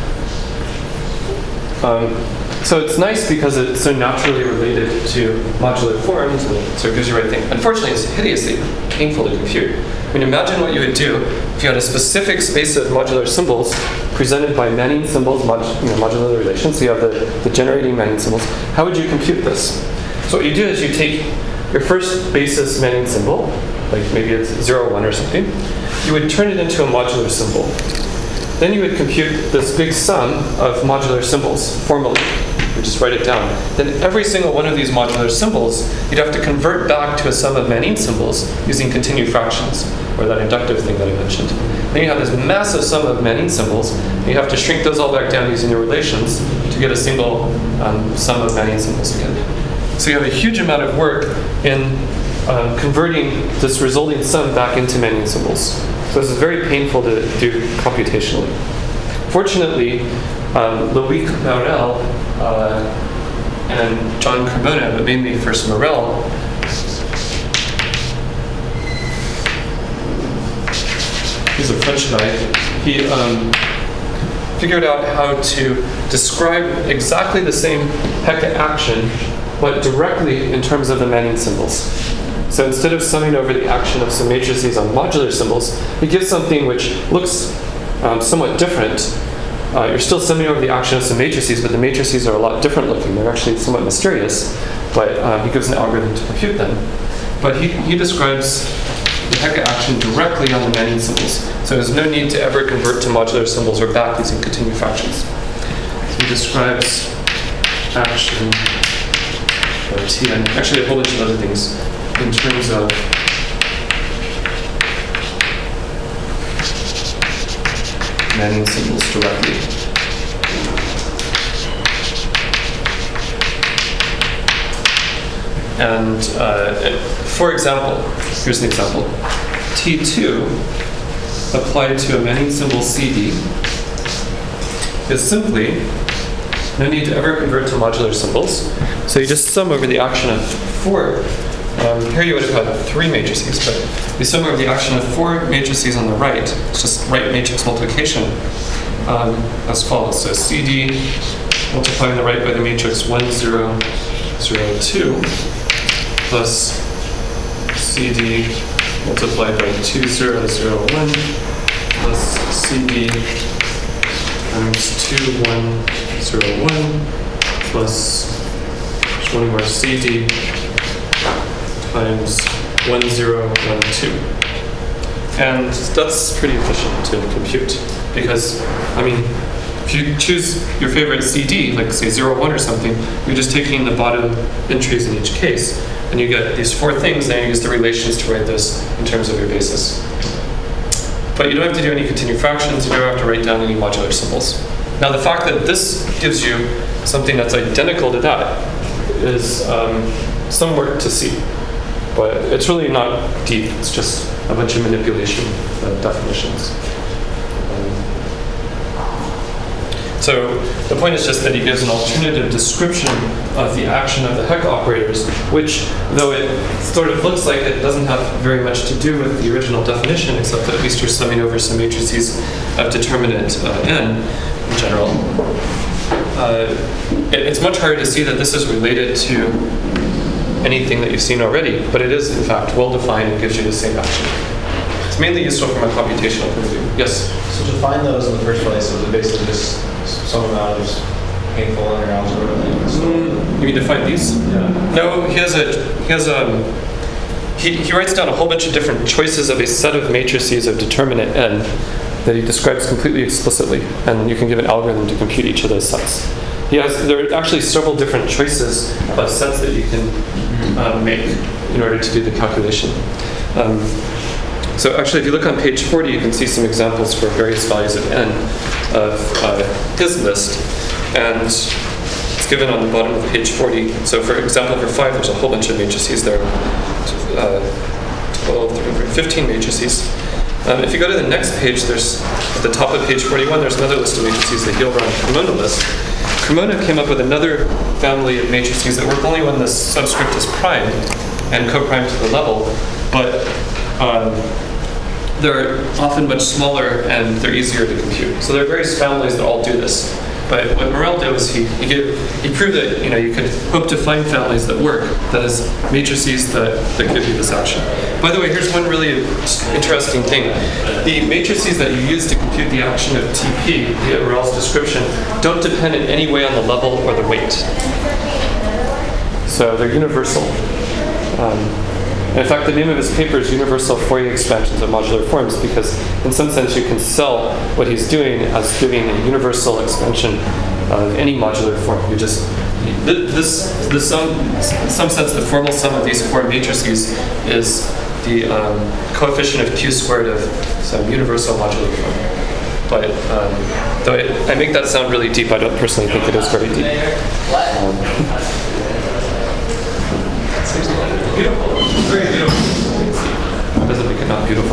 Um, so it's nice because it's so naturally related to modular forms, and so it gives you the right thing. Unfortunately, it's hideously painful to compute. I mean, imagine what you would do if you had a specific space of modular symbols presented by Manning symbols, mod, you know, modular relations. So you have the, the generating Manning symbols. How would you compute this? So what you do is you take your first basis Manning symbol, like maybe it's zero, one or something. You would turn it into a modular symbol. Then you would compute this big sum of modular symbols formally. You just write it down. Then every single one of these modular symbols, you'd have to convert back to a sum of Manning symbols using continued fractions, or that inductive thing that I mentioned. Then you have this massive sum of Manning symbols, and you have to shrink those all back down using your relations to get a single um, sum of Manning symbols again. So you have a huge amount of work in um, converting this resulting sum back into Manning symbols. So this is very painful to do computationally. Fortunately, um, Loïc Morel uh, and John Cremona, but mainly first Morel, he's a French guy, he um, figured out how to describe exactly the same Hecke action, but directly in terms of the Manning symbols. So instead of summing over the action of some matrices on modular symbols, he gives something which looks um, somewhat different. Uh, you're still summing over the action of some matrices, but the matrices are a lot different looking. They're actually somewhat mysterious, but um, he gives an algorithm to compute them. But he, he describes the Hecke action directly on the Manning symbols. So there's no need to ever convert to modular symbols or back using continued fractions. So he describes action, or T N, actually a whole bunch of other things, in terms of Manning symbols directly. And uh, for example, here's an example. T two applied to a Manning symbol C D is simply no need to ever convert to modular symbols. So you just sum over the action of four. Um, here you would have had three matrices, but you sum over the action of four matrices on the right. It's just right matrix multiplication um, as follows. So C D multiplying the right by the matrix one, zero, zero, two plus C D multiplied by two, zero, zero, one plus C D times two, one, zero, one plus one more C D times one, zero, one, two. And that's pretty efficient to compute because, I mean, if you choose your favorite C D, like say zero, one or something, you're just taking the bottom entries in each case, and you get these four things, and you use the relations to write this in terms of your basis. But you don't have to do any continued fractions, you don't have to write down any modular symbols. Now the fact that this gives you something that's identical to that is um, some work to see. But it's really not deep, it's just a bunch of manipulation of definitions. So the point is just that he gives an alternative description of the action of the Hecke operators, which, though it sort of looks like it doesn't have very much to do with the original definition, except that at least you're summing over some matrices of determinant uh, n in general, uh, it, it's much harder to see that this is related to anything that you've seen already, but it is, in fact, well-defined and gives you the same action. It's mainly useful from a computational point of view. Yes? So to find those in the first place, was it basically just some amount of painful inner algebra? Mm, you mean to find these? Yeah. No, he has a, he has a, he, he writes down a whole bunch of different choices of a set of matrices of determinant n that he describes completely explicitly, and you can give an algorithm to compute each of those sets. He has, there are actually several different choices of sets that you can uh, make in order to do the calculation. Um, So actually, if you look on page forty, you can see some examples for various values of n of uh, his list. And it's given on the bottom of page forty. So for example, for five, there's a whole bunch of matrices there. Uh, twelve, thirteen, fifteen matrices. Um, if you go to the next page, there's at the top of page forty-one, there's another list of matrices, the Hilbert-Cremona list. Cremona came up with another family of matrices that work only when the subscript is primed and co-primed to the level, but um, they're often much smaller and they're easier to compute. So there are various families that all do this. But what Morel did was he he, gave, he proved that you know you could hope to find families that work, that is matrices that, that give you this action. By the way, here's one really interesting thing. The matrices that you use to compute the action of T P, via Morel's description, don't depend in any way on the level or the weight. So they're universal. Um, In fact, the name of his paper is Universal Fourier Expansions of Modular Forms, because in some sense you can sell what he's doing as giving a universal expansion of any modular form. You just this the sum, in some sense, the formal sum of these four matrices is the um, coefficient of q squared of some universal modular form. But um, though it, I make that sound really deep, I don't personally think it is very deep. Um, Beautiful. Very beautiful. Doesn't make it not beautiful.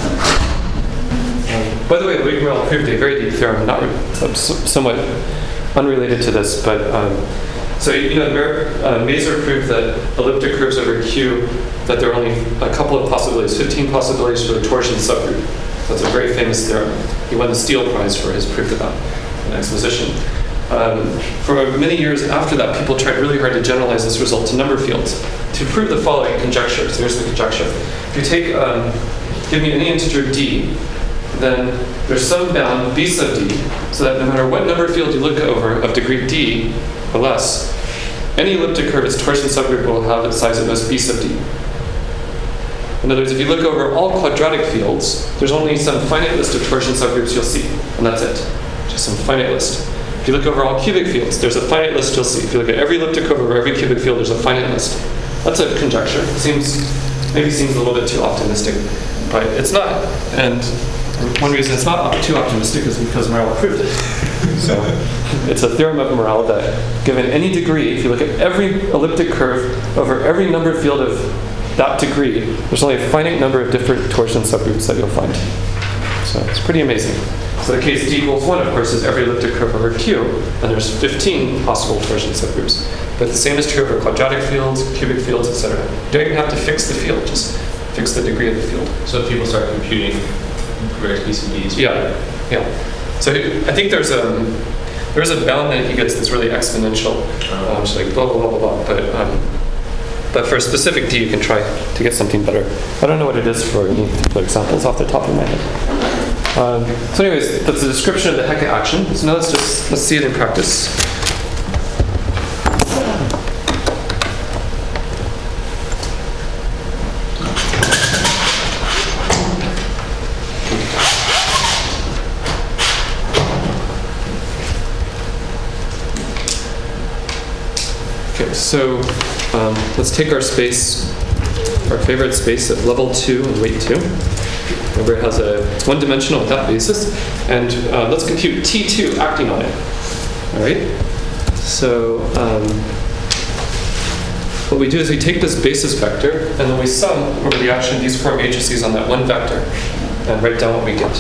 Um, by the way, Louis Morel proved a very deep theorem, not uh, somewhat unrelated to this, but um, so you know, uh, Mazur proved that elliptic curves over Q, that there are only a couple of possibilities, fifteen possibilities for the torsion subgroup. That's a very famous theorem. He won the Steele Prize for his proof of that in exposition. Um, for many years after that, people tried really hard to generalize this result to number fields to prove the following conjecture. So here's the conjecture. If you take, um, give me any integer d, then there's some bound b sub d, so that no matter what number field you look over of degree d or less, any elliptic curve, its torsion subgroup will have its size at most b sub d. In other words, if you look over all quadratic fields, there's only some finite list of torsion subgroups you'll see, and that's it. Just some finite list. If you look over all cubic fields, there's a finite list you'll see. If you look at every elliptic curve over every cubic field, there's a finite list. That's a conjecture. It seems, maybe seems a little bit too optimistic, but it's not. And one reason it's not too optimistic is because Morel proved it. So it's a theorem of Morel that, given any degree, if you look at every elliptic curve over every number field of that degree, there's only a finite number of different torsion subgroups that you'll find. So it's pretty amazing. So the case d equals one, of course, is every elliptic curve over Q, and there's fifteen possible torsion subgroups. But the same is true over quadratic fields, cubic fields, et cetera. You don't even have to fix the field, just fix the degree of the field. So if people start computing various B C Ds. Yeah, yeah. So I think there's a there's a bound that he gets that's really exponential, um, just like blah blah blah blah blah. But um, but for a specific d, you can try to get something better. I don't know what it is for any particular examples off the top of my head. Um, so anyways, that's a description of the Hecke action. So now let's just let's see it in practice. Okay, so um, let's take our space, our favorite space at level two and weight two. Remember, it has a, it's one-dimensional with that basis. And uh, let's compute T two acting on it. All right? So um, what we do is we take this basis vector, and then we sum over the action of these four matrices on that one vector, and write down what we get.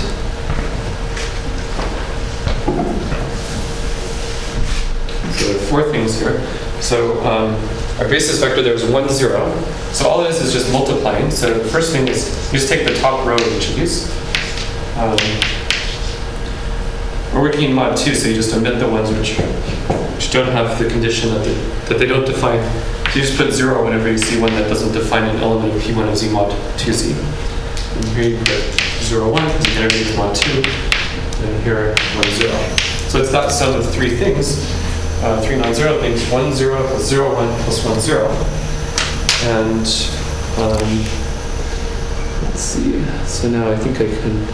So there are four things here. So um, our basis vector there is one, zero. So all it is is just multiplying. So the first thing is you just take the top row of each of these. Um, we're working in mod two, so you just omit the ones which, which don't have the condition that they, that they don't define. So you just put zero whenever you see one that doesn't define an element of P one of Z mod two Z. And here you put zero, one, because you can everything's mod two. And here, one, zero. So it's that sum of three things. Uh, three non-zero things, one, zero, plus zero, one, plus one, zero. And um, let's see, so now I think I can,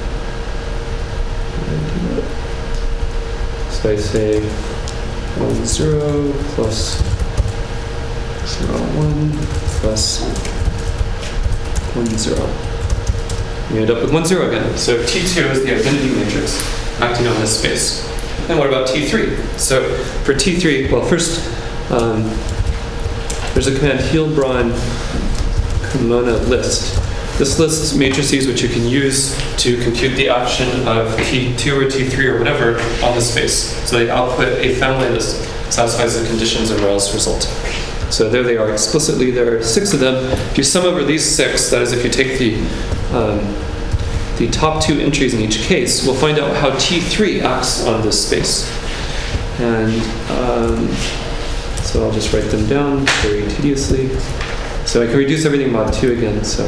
so I say one, zero, plus zero, one, plus one, zero. You end up with one, zero again. So T two is the identity matrix acting on this space. And what about T three? So for T three, well, first, um, there's a command Hilbrand Kimona list. This lists matrices which you can use to compute the action of T two or T three or whatever on the space. So they output a family that satisfies the conditions of Morel's result. So there they are explicitly. There are six of them. If you sum over these six, that is, if you take the um, the top two entries in each case, we'll find out how T three acts on this space. And um, so I'll just write them down very tediously. So I can reduce everything mod two again. So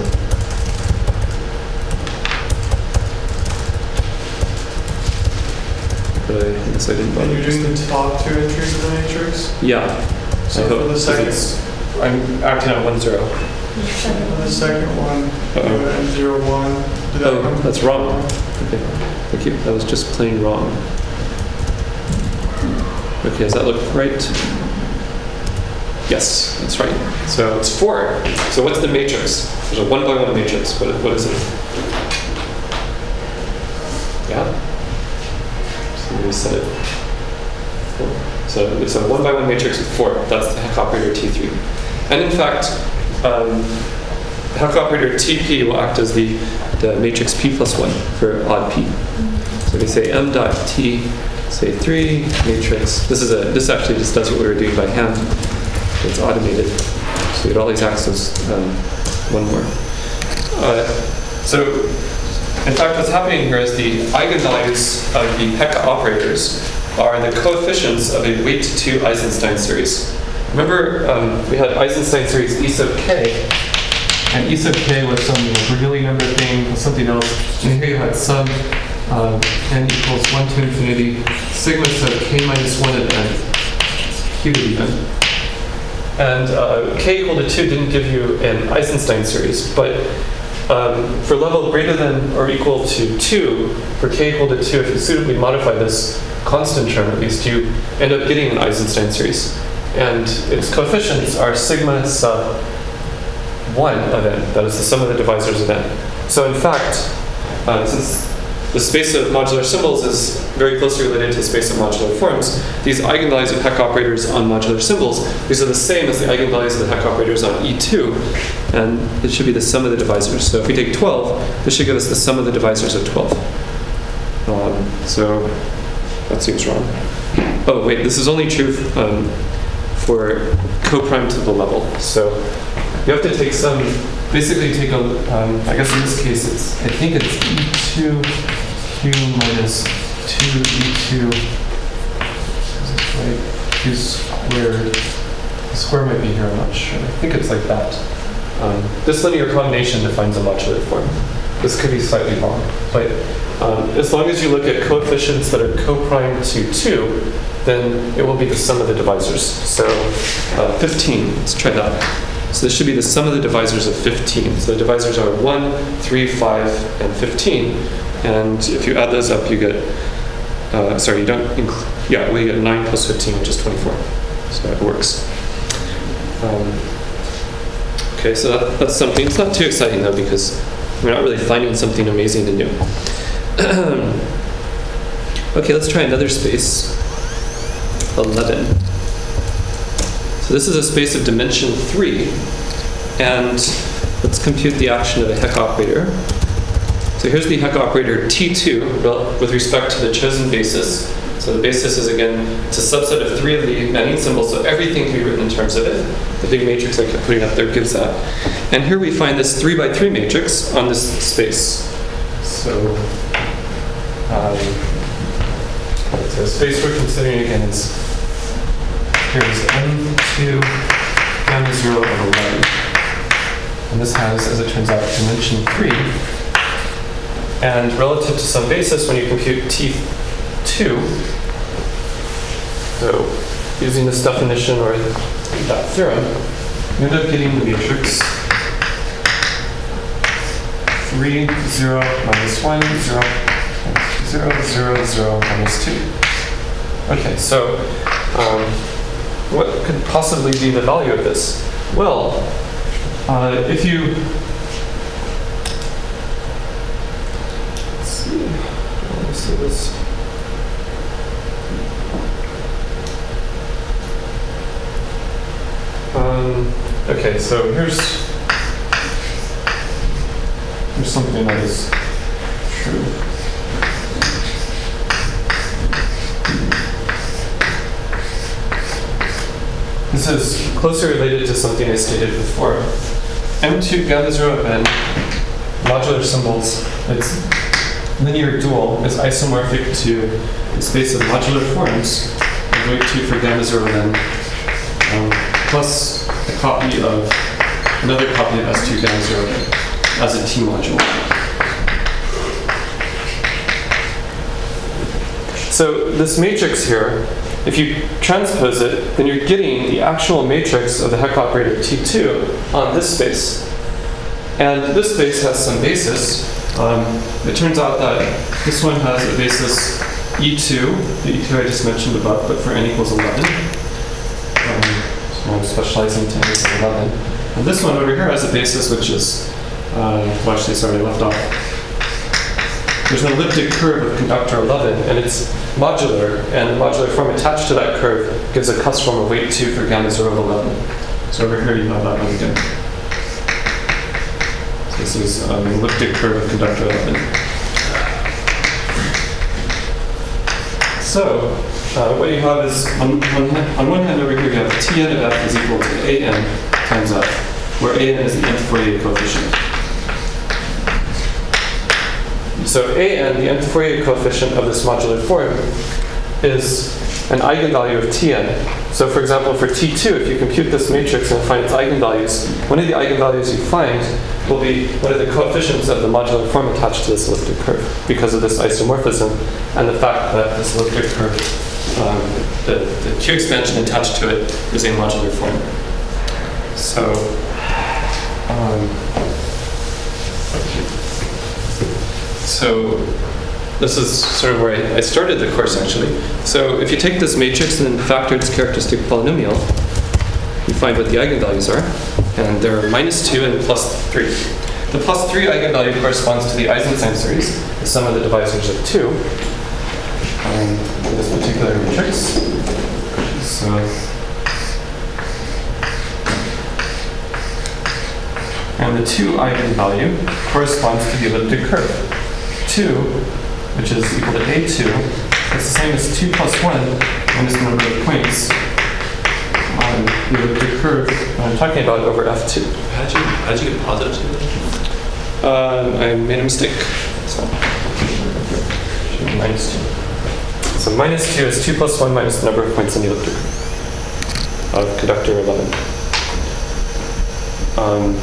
but I guess I didn't bother. And you're doing the top two entries of the matrix? Yeah. So I for hope, the second, I'm acting on one zero. for the second one, Uh-oh. do M zero one. Did that Oh, come- that's wrong. Okay, thank you. That was just plain wrong. Okay, does that look right? Yes, that's right. So it's four. So what's the matrix? There's a one by one matrix. What, what is it? Yeah? Somebody said it. Four. So it's a one by one matrix with four. That's the Heck operator T three. And in fact, um, Heck operator T P will act as the, the matrix P plus one for odd P. So we say M dot T, say three, matrix. This is a, this actually just does what we were doing by hand. It's automated. So it always acts as um, one more. Uh, so in fact, what's happening here is the eigenvalues of the Heck operators are the coefficients of a weight two Eisenstein series. Remember, um, we had Eisenstein series E sub k, and E sub k was some Bernoulli number thing, or something else. And here you had sub um, n equals one to infinity, sigma sub k minus one at n, q to the n. And uh, k equal to two didn't give you an Eisenstein series, but um, for level greater than or equal to two, for k equal to two, if you suitably modify this constant term, at least, you end up getting an Eisenstein series. And its coefficients are sigma sub one of n, that is the sum of the divisors of n. So in fact, uh, since the space of modular symbols is very closely related to the space of modular forms, these eigenvalues of Heck operators on modular symbols, these are the same as the eigenvalues of the Heck operators on E two, and it should be the sum of the divisors. So if we take twelve, this should give us the sum of the divisors of twelve. Um, so that seems wrong. Oh wait, this is only true um, for coprimetable level. So you have to take some, basically take a, um, I guess in this case it's, I think it's E two Q minus two E two, is it right? Q squared. The square might be here, I'm not sure. I think it's like that. Um, this linear combination defines a modular form. This could be slightly wrong, but um, as long as you look at coefficients that are coprime to two, then it will be the sum of the divisors. So uh, fifteen, let's try that. So this should be the sum of the divisors of fifteen. So the divisors are one, three, five, and fifteen. And if you add those up, you get, uh, sorry, you don't include, yeah, we get nine plus fifteen, which is twenty-four. So it works. Um, okay, so that, that's something. It's not too exciting though, because we're not really finding something amazing and new. Okay, let's try another space. eleven. So this is a space of dimension three, and let's compute the action of a Heck operator. So here's the Heck operator T two with respect to the chosen basis. So the basis is, again, it's a subset of three of the Manin symbols, so everything can be written in terms of it. The big matrix I kept putting up there gives that. And here we find this three by three matrix on this space. So, um, so the space we're considering again is, here is M two, gamma zero, and eleven. And this has, as it turns out, dimension three. And relative to some basis, when you compute T two, so using this definition or that theorem, you end up getting the matrix three, zero, minus one, zero, zero, zero, zero, minus two. Okay, so um, what could possibly be the value of this? Well, uh, if you so here's here's something that is true. This is closely related to something I stated before. M two gamma zero of n modular symbols, its linear dual is isomorphic to the space of modular forms of weight two for gamma zero of n, um, plus a copy of another copy of S two gamma zero of n as a T module. So this matrix here, if you transpose it, then you're getting the actual matrix of the Heck operator T two on this space. And this space has some basis. Um, it turns out that this one has a basis E two, the E two I just mentioned above, but for n equals eleven. Um, so I'm specializing to n equals eleven. And this one over here has a basis which is, uh, well actually, sorry, I left off. There's an elliptic curve of conductor eleven, and it's modular, and the modular form attached to that curve gives a cuss form of weight two for gamma zero of eleven. So over here you have that one again. So this is um, an elliptic curve of conductor eleven. So uh, what you have is, on one, hand, on one hand over here you have Tn of f is equal to An times f, where An is the nth Fourier coefficient. So An, the nth Fourier coefficient of this modular form, is an eigenvalue of Tn. So for example, for T two, if you compute this matrix and find its eigenvalues, one of the eigenvalues you find will be one of the coefficients of the modular form attached to this elliptic curve, because of this isomorphism and the fact that this elliptic curve, um, the, the Q expansion attached to it is a modular form. So, um, So this is sort of where I, I started the course, actually. So if you take this matrix and then factor its characteristic polynomial, you find what the eigenvalues are. And they're minus two and plus three. The plus three eigenvalue corresponds to the Eisenstein series, the sum of the divisors of two, um, for this particular matrix. So and the two eigenvalue corresponds to the elliptic curve. two, which is equal to A two, it's the same as two plus one minus the number of points on the elliptic curve that I'm talking about over F two. How did you, how did you get positive two? Uh, I made a mistake. So, minus two. So minus two is two plus one minus the number of points on the elliptic curve of conductor eleven. Um,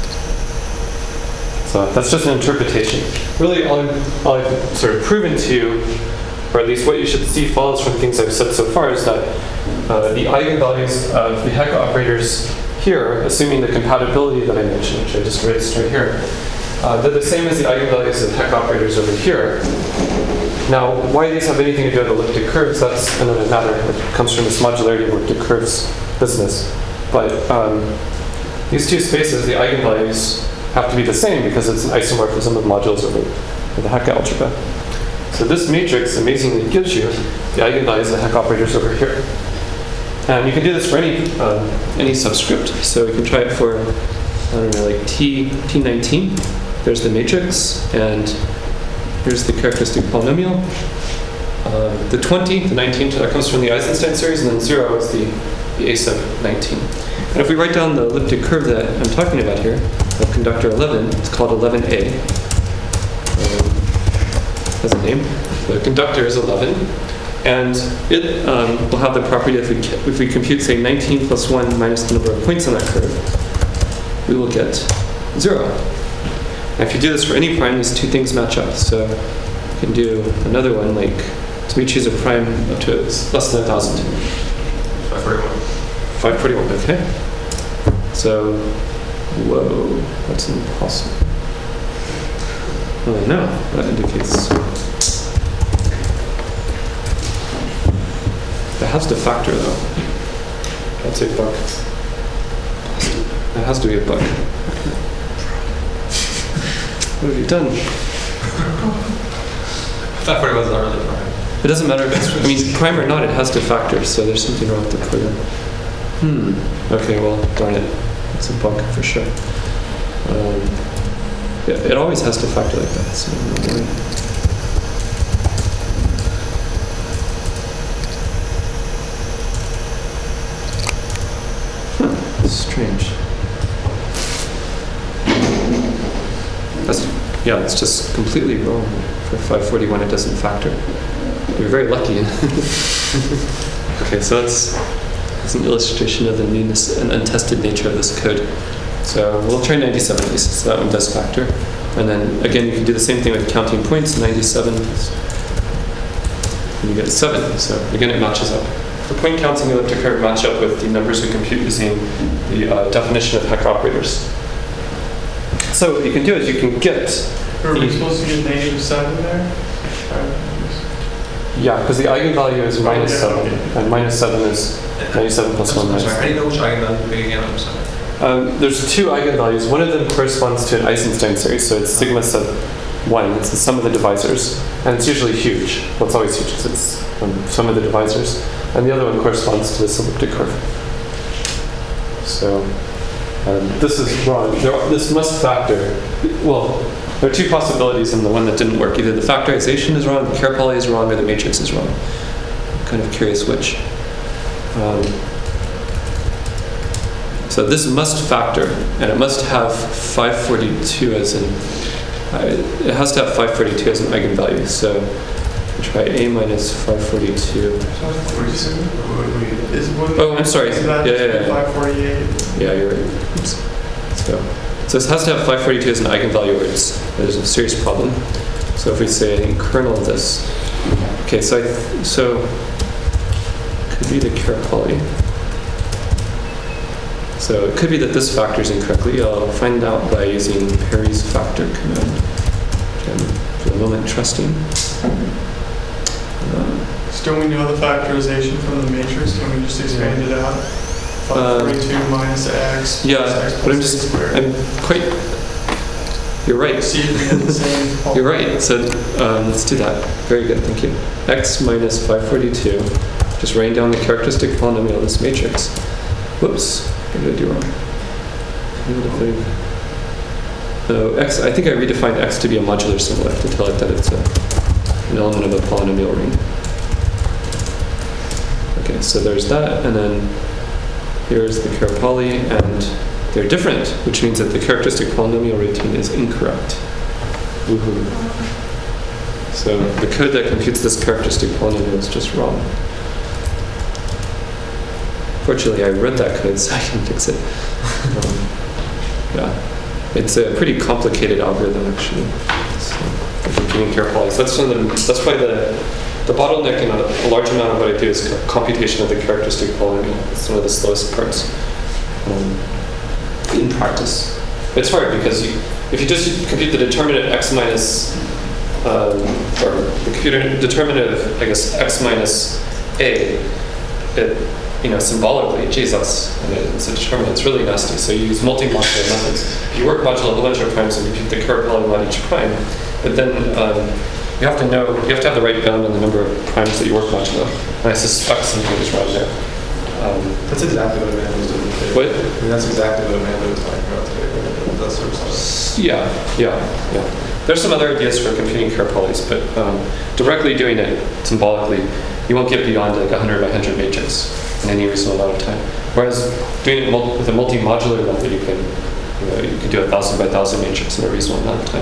So that's just an interpretation. Really, all I've, all I've sort of proven to you, or at least what you should see follows from things I've said so far, is that uh, the eigenvalues of the Heck operators here, assuming the compatibility that I mentioned, which I just raised right here, uh, they're the same as the eigenvalues of Heck operators over here. Now, why these have anything to do with elliptic curves, that's another matter. It comes from this modularity of elliptic curves business. But um, these two spaces, the eigenvalues, have to be the same because it's an isomorphism of modules over the Heck algebra. So this matrix amazingly gives you the eigenvalues of the Heck operators over here. And you can do this for any uh, any subscript. So we can try it for, I don't know, like T, T nineteen. There's the matrix, and here's the characteristic polynomial. Uh, the twenty, the nineteen, that comes from the Eisenstein series, and then zero is the, the A sub nineteen. And if we write down the elliptic curve that I'm talking about here, of conductor eleven, it's called eleven A. Um, has a name. The conductor is eleven. And it um, will have the property that if we, if we compute, say, nineteen plus one minus the number of points on that curve, we will get zero. And if you do this for any prime, these two things match up. So you can do another one, like, so we choose a prime up to less than one thousand. five forty-one. five forty-one, okay. So, whoa, that's impossible. Oh no, that indicates that has to factor though. That's a bug. That has to be a bug. What have you done? five forty-one is not really prime. It doesn't matter if it's, I mean, prime or not, it has to factor, so there's something wrong with the program. Hmm. Okay, well, darn it. it's a bug for sure. Um, yeah, it always has to factor like that, so no worry. Huh, strange. That's, yeah, it's just completely wrong for five forty-one. It doesn't factor. You're very lucky. Okay, so that's, that's an illustration of the newness and untested nature of this code. So we'll try ninety-seven at least, so that one does factor. And then again, you can do the same thing with counting points. ninety-seven, and you get seven. So again, it matches up. The point counts in the elliptic curve match up with the numbers we compute using the uh, definition of Heck operators. So what you can do is you can get... Are we the, supposed to get negative seven there? yeah, because the eigenvalue is minus yeah, seven, okay. and minus seven is ninety-seven plus one I'm minus sorry, how do you know which eigenvalue to pick again? I'm sorry. Um, there's two eigenvalues. One of them corresponds to an Eisenstein series, so it's sigma sub one. It's the sum of the divisors, and it's usually huge. Well, it's always huge because it's um, sum of the divisors. And the other one corresponds to this elliptic curve. So um, this is wrong. There, this must factor. Well, there are two possibilities in the one that didn't work. Either the factorization is wrong, the Kerr poly is wrong, or the matrix is wrong. I'm kind of curious which. Um, So this must factor, and it must have five forty-two as an, uh, it has to have five forty-two as an eigenvalue. So we try a minus five forty-two. Is, Oh, I'm sorry. Is that Yeah, yeah, yeah. five forty-eight? Yeah, you're right. Oops. So, so this has to have five forty-two as an eigenvalue, or it's, there's a serious problem. So if we say kernel of this, okay, so I th so could be the Kerr poly. So it could be that this factors incorrectly. I'll find out by using Perry's factor command, which I'm for the moment trusting. Uh, So don't we know the factorization from the matrix? Can we just expand it out? five forty-two minus x yeah, plus x but plus I'm a just, squared. I'm quite, you're right. See if we get the same. You're right. So um, let's do that. Very good, thank you. X minus five forty-two. Just writing down the characteristic polynomial of this matrix. Whoops. What did I do wrong? No, x, I think I redefined x to be a modular symbol. I have to tell it that it's a, an element of a polynomial ring. Okay, so there's that, and then here's the Kerr poly, and they're different, which means that the characteristic polynomial routine is incorrect. Woohoo. So the code that computes this characteristic polynomial is just wrong. Fortunately, I read that code, so I can fix it. Um, yeah, it's a pretty complicated algorithm, actually. So, for computing Kerr polys. That's one of the, that's why the the bottleneck in a, a large amount of what I do is computation of the characteristic polynomial. It's one of the slowest parts um, in practice. It's hard because you, if you just compute the determinant x minus, um, or the computer determinative, I guess x minus a, it. You know, symbolically, geez, that's, I mean, it's a determinant, it's really nasty. So you use multi-modular methods. If you work modular Bollinger primes and compute the Kerr polynomial at each prime, but then um, you have to know, you have to have the right bound on the number of primes that you work modulo. And I suspect something is wrong there. Um, That's exactly what Amanda was doing today. what? I mean, that's exactly what Amanda was talking about today. That sort of stuff. Yeah, yeah, yeah. There's some other ideas for computing Kerr polys, but um, directly doing it symbolically, you won't get beyond like a hundred by hundred matrix in any reasonable amount of time. Whereas doing it mul with a multi-modular method, you can, you know, you can do a thousand by thousand matrix in a reasonable amount of time.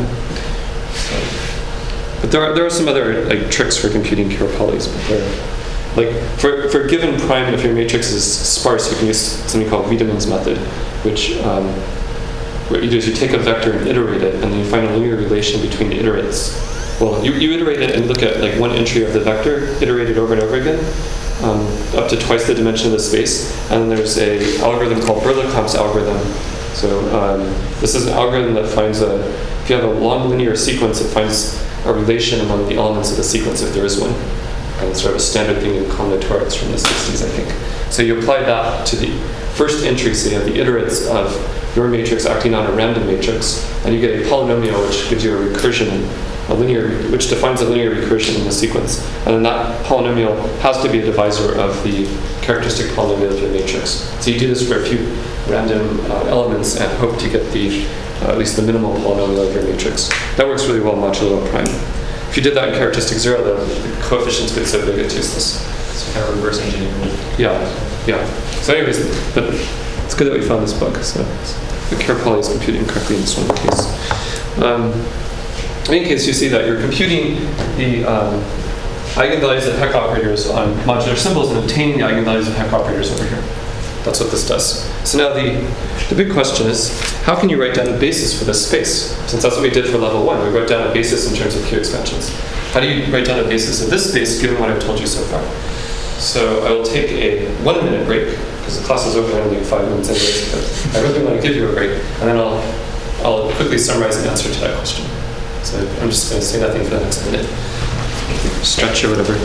So, but there are there are some other like tricks for computing Kerr polys, but they're like for for a given prime, if your matrix is sparse, you can use something called Wiedemann's method, which um, what you do is you take a vector and iterate it, and then you find a linear relation between the iterates. Well, you, you iterate it and look at like one entry of the vector, iterate it over and over again, um, up to twice the dimension of the space. And then there's a algorithm called Berle-Kamp's algorithm. So um, this is an algorithm that finds a, if you have a long linear sequence, it finds a relation among the elements of the sequence if there is one. And it's sort of a standard thing in combinatorics from the sixties, I think. So you apply that to the first entry, so you have the iterates of your matrix acting on a random matrix, and you get a polynomial which gives you a recursion a linear, which defines a linear recursion in the sequence. And then that polynomial has to be a divisor of the characteristic polynomial of your matrix. So you do this for a few random uh, elements and hope to get the, uh, at least the minimal polynomial of your matrix. That works really well modulo prime. If you did that in characteristic zero, the, the coefficients get so big it's useless. So kind of reverse engineering. Yeah, yeah. So anyways, but it's good that we found this bug. So the Kerr poly is computing correctly in this one case. Um, in any case, you see that you're computing the um, eigenvalues of Heck operators on modular symbols and obtaining the eigenvalues of Heck operators over here. That's what this does. So now the, the big question is, how can you write down a basis for this space? Since that's what we did for level one, we wrote down a basis in terms of Q expansions. How do you write down a basis of this space given what I've told you so far? So I will take a one minute break, because the class is over in only five minutes anyways, but I really want to give you a break, and then I'll, I'll quickly summarize the answer to that question. So I'm just going to say nothing for the next minute. Stretch or whatever.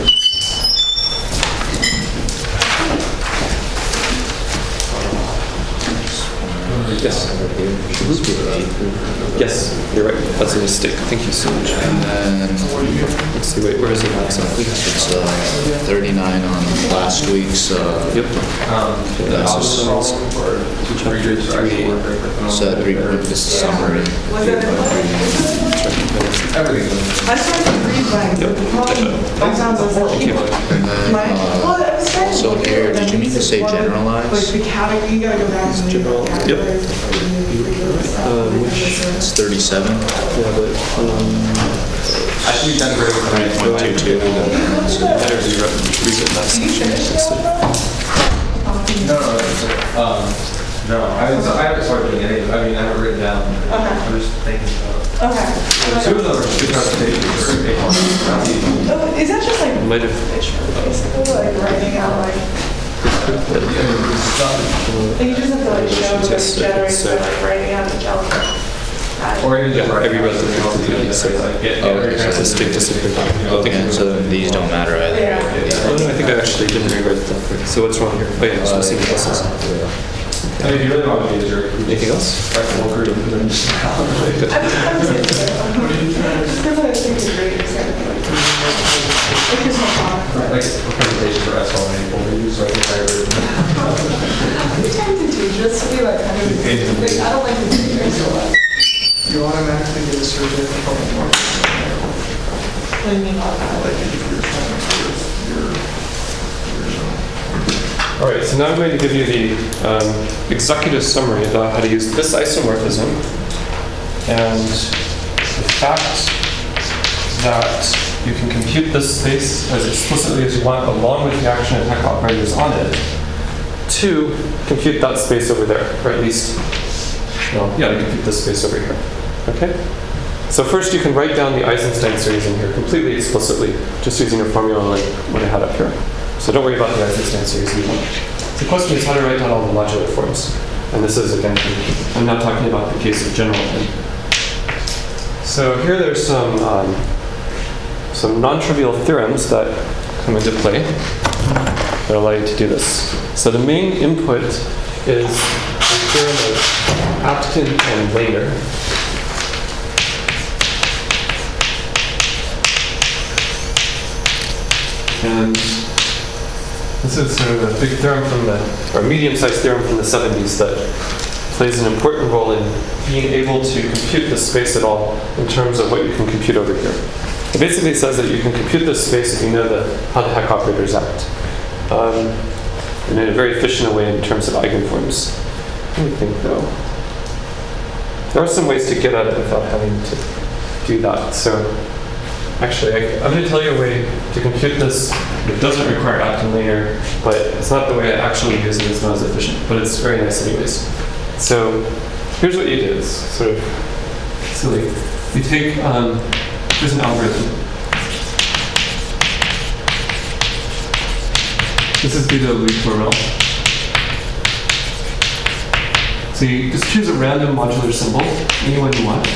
Yes. Mm-hmm. Yes, you're right. That's a mistake. Thank you so much. And then, let's see, wait, where is it exactly? It's uh, thirty-nine on last week's. Uh, Yep. Um, the exercise. Chapter three. So three point this is summary. everything. I started to read like, Yep. that sounds like Okay. And then, my, well, uh, I was trying to so look here, at did you mean to say Like generalized? the category, you gotta go back and read the categories. Um, which- It's thirty-seven. Yeah, but um, I think we've done great with three point two two. better rewrite read it last Did you finish it all though? No, no, no. it's, Um, no, I haven't, I haven't started doing any. I mean, I haven't written down. Okay. I'm just thinking about it. Okay. Two of them are two presentations for eight months. That's easy. Oh, is that just like, might have. basically like writing out like, Yeah, I mean, it's not- like you just have to like show like Yes, generates so- by like writing out the algebra. Or even just Yeah, write. every relative It's is like, get, Oh, get okay, so It's a state discipline. Okay, so these don't matter either. Yeah. Oh, no, I think I actually didn't rewrite that. So what's wrong here? Oh yeah, so C pluses. I mean, if you really want to be a jerk, Anything else? write the whole group and then just. I'm just, I'm just, just because I think it's great, it's kind of like, like here's my thought. Like a presentation for S one A, we'll use like the entire group. I'm tempted to just be like, kind of, like, I don't like the teachers a lot. You automatically get a survey for public market. What do you mean about that? Like if you're trying to your, your, All right, so now I'm going to give you the um, executive summary about how to use this isomorphism and the fact that you can compute this space as explicitly as you want along with the action of Heck operators on it to compute that space over there, or at least, well, yeah, to compute this space over here. Okay? So first you can write down the Eisenstein series in here completely explicitly, just using a formula like what I had up here. So don't worry about the Eisenstein series anymore. The question is how to write down all the modular forms. And this is, again, I'm not talking about the case of general n. So here there's some, um, some non-trivial theorems that come into play that allow you to do this. So the main input is the theorem of Aptin and Lehner. And this is sort of a big theorem from the, or medium-sized theorem from the seventies that plays an important role in being able to compute this space at all in terms of what you can compute over here. It basically says that you can compute this space if you know the, how the Heck operators act. Um, and in a very efficient way in terms of eigenforms. Let me think though. There are some ways to get at it without having to do that. So actually, I, I'm going to tell you a way to compute this that doesn't require Aptin Lehner, but it's not the way I actually use it. It's not as efficient, but it's very nice anyways. So here's what you do. It's sort of silly. You take, um, here's an algorithm. This is beta Louis Plurel. So you just choose a random modular symbol, anyone you want.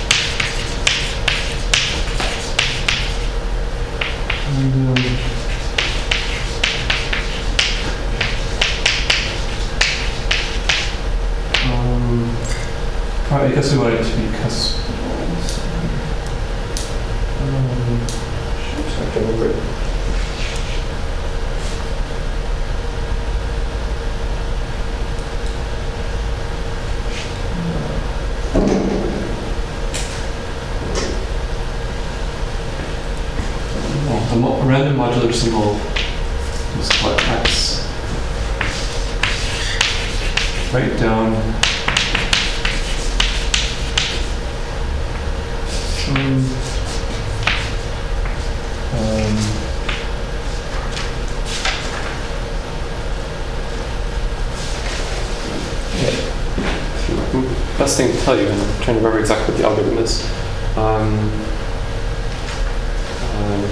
And, um, um, probably, I guess we want it to be customized. a, mo- a random modular symbol, let's call it X. Write down some um, yeah. Best thing to tell you, and I'm trying to remember exactly what the algorithm is. Um, um,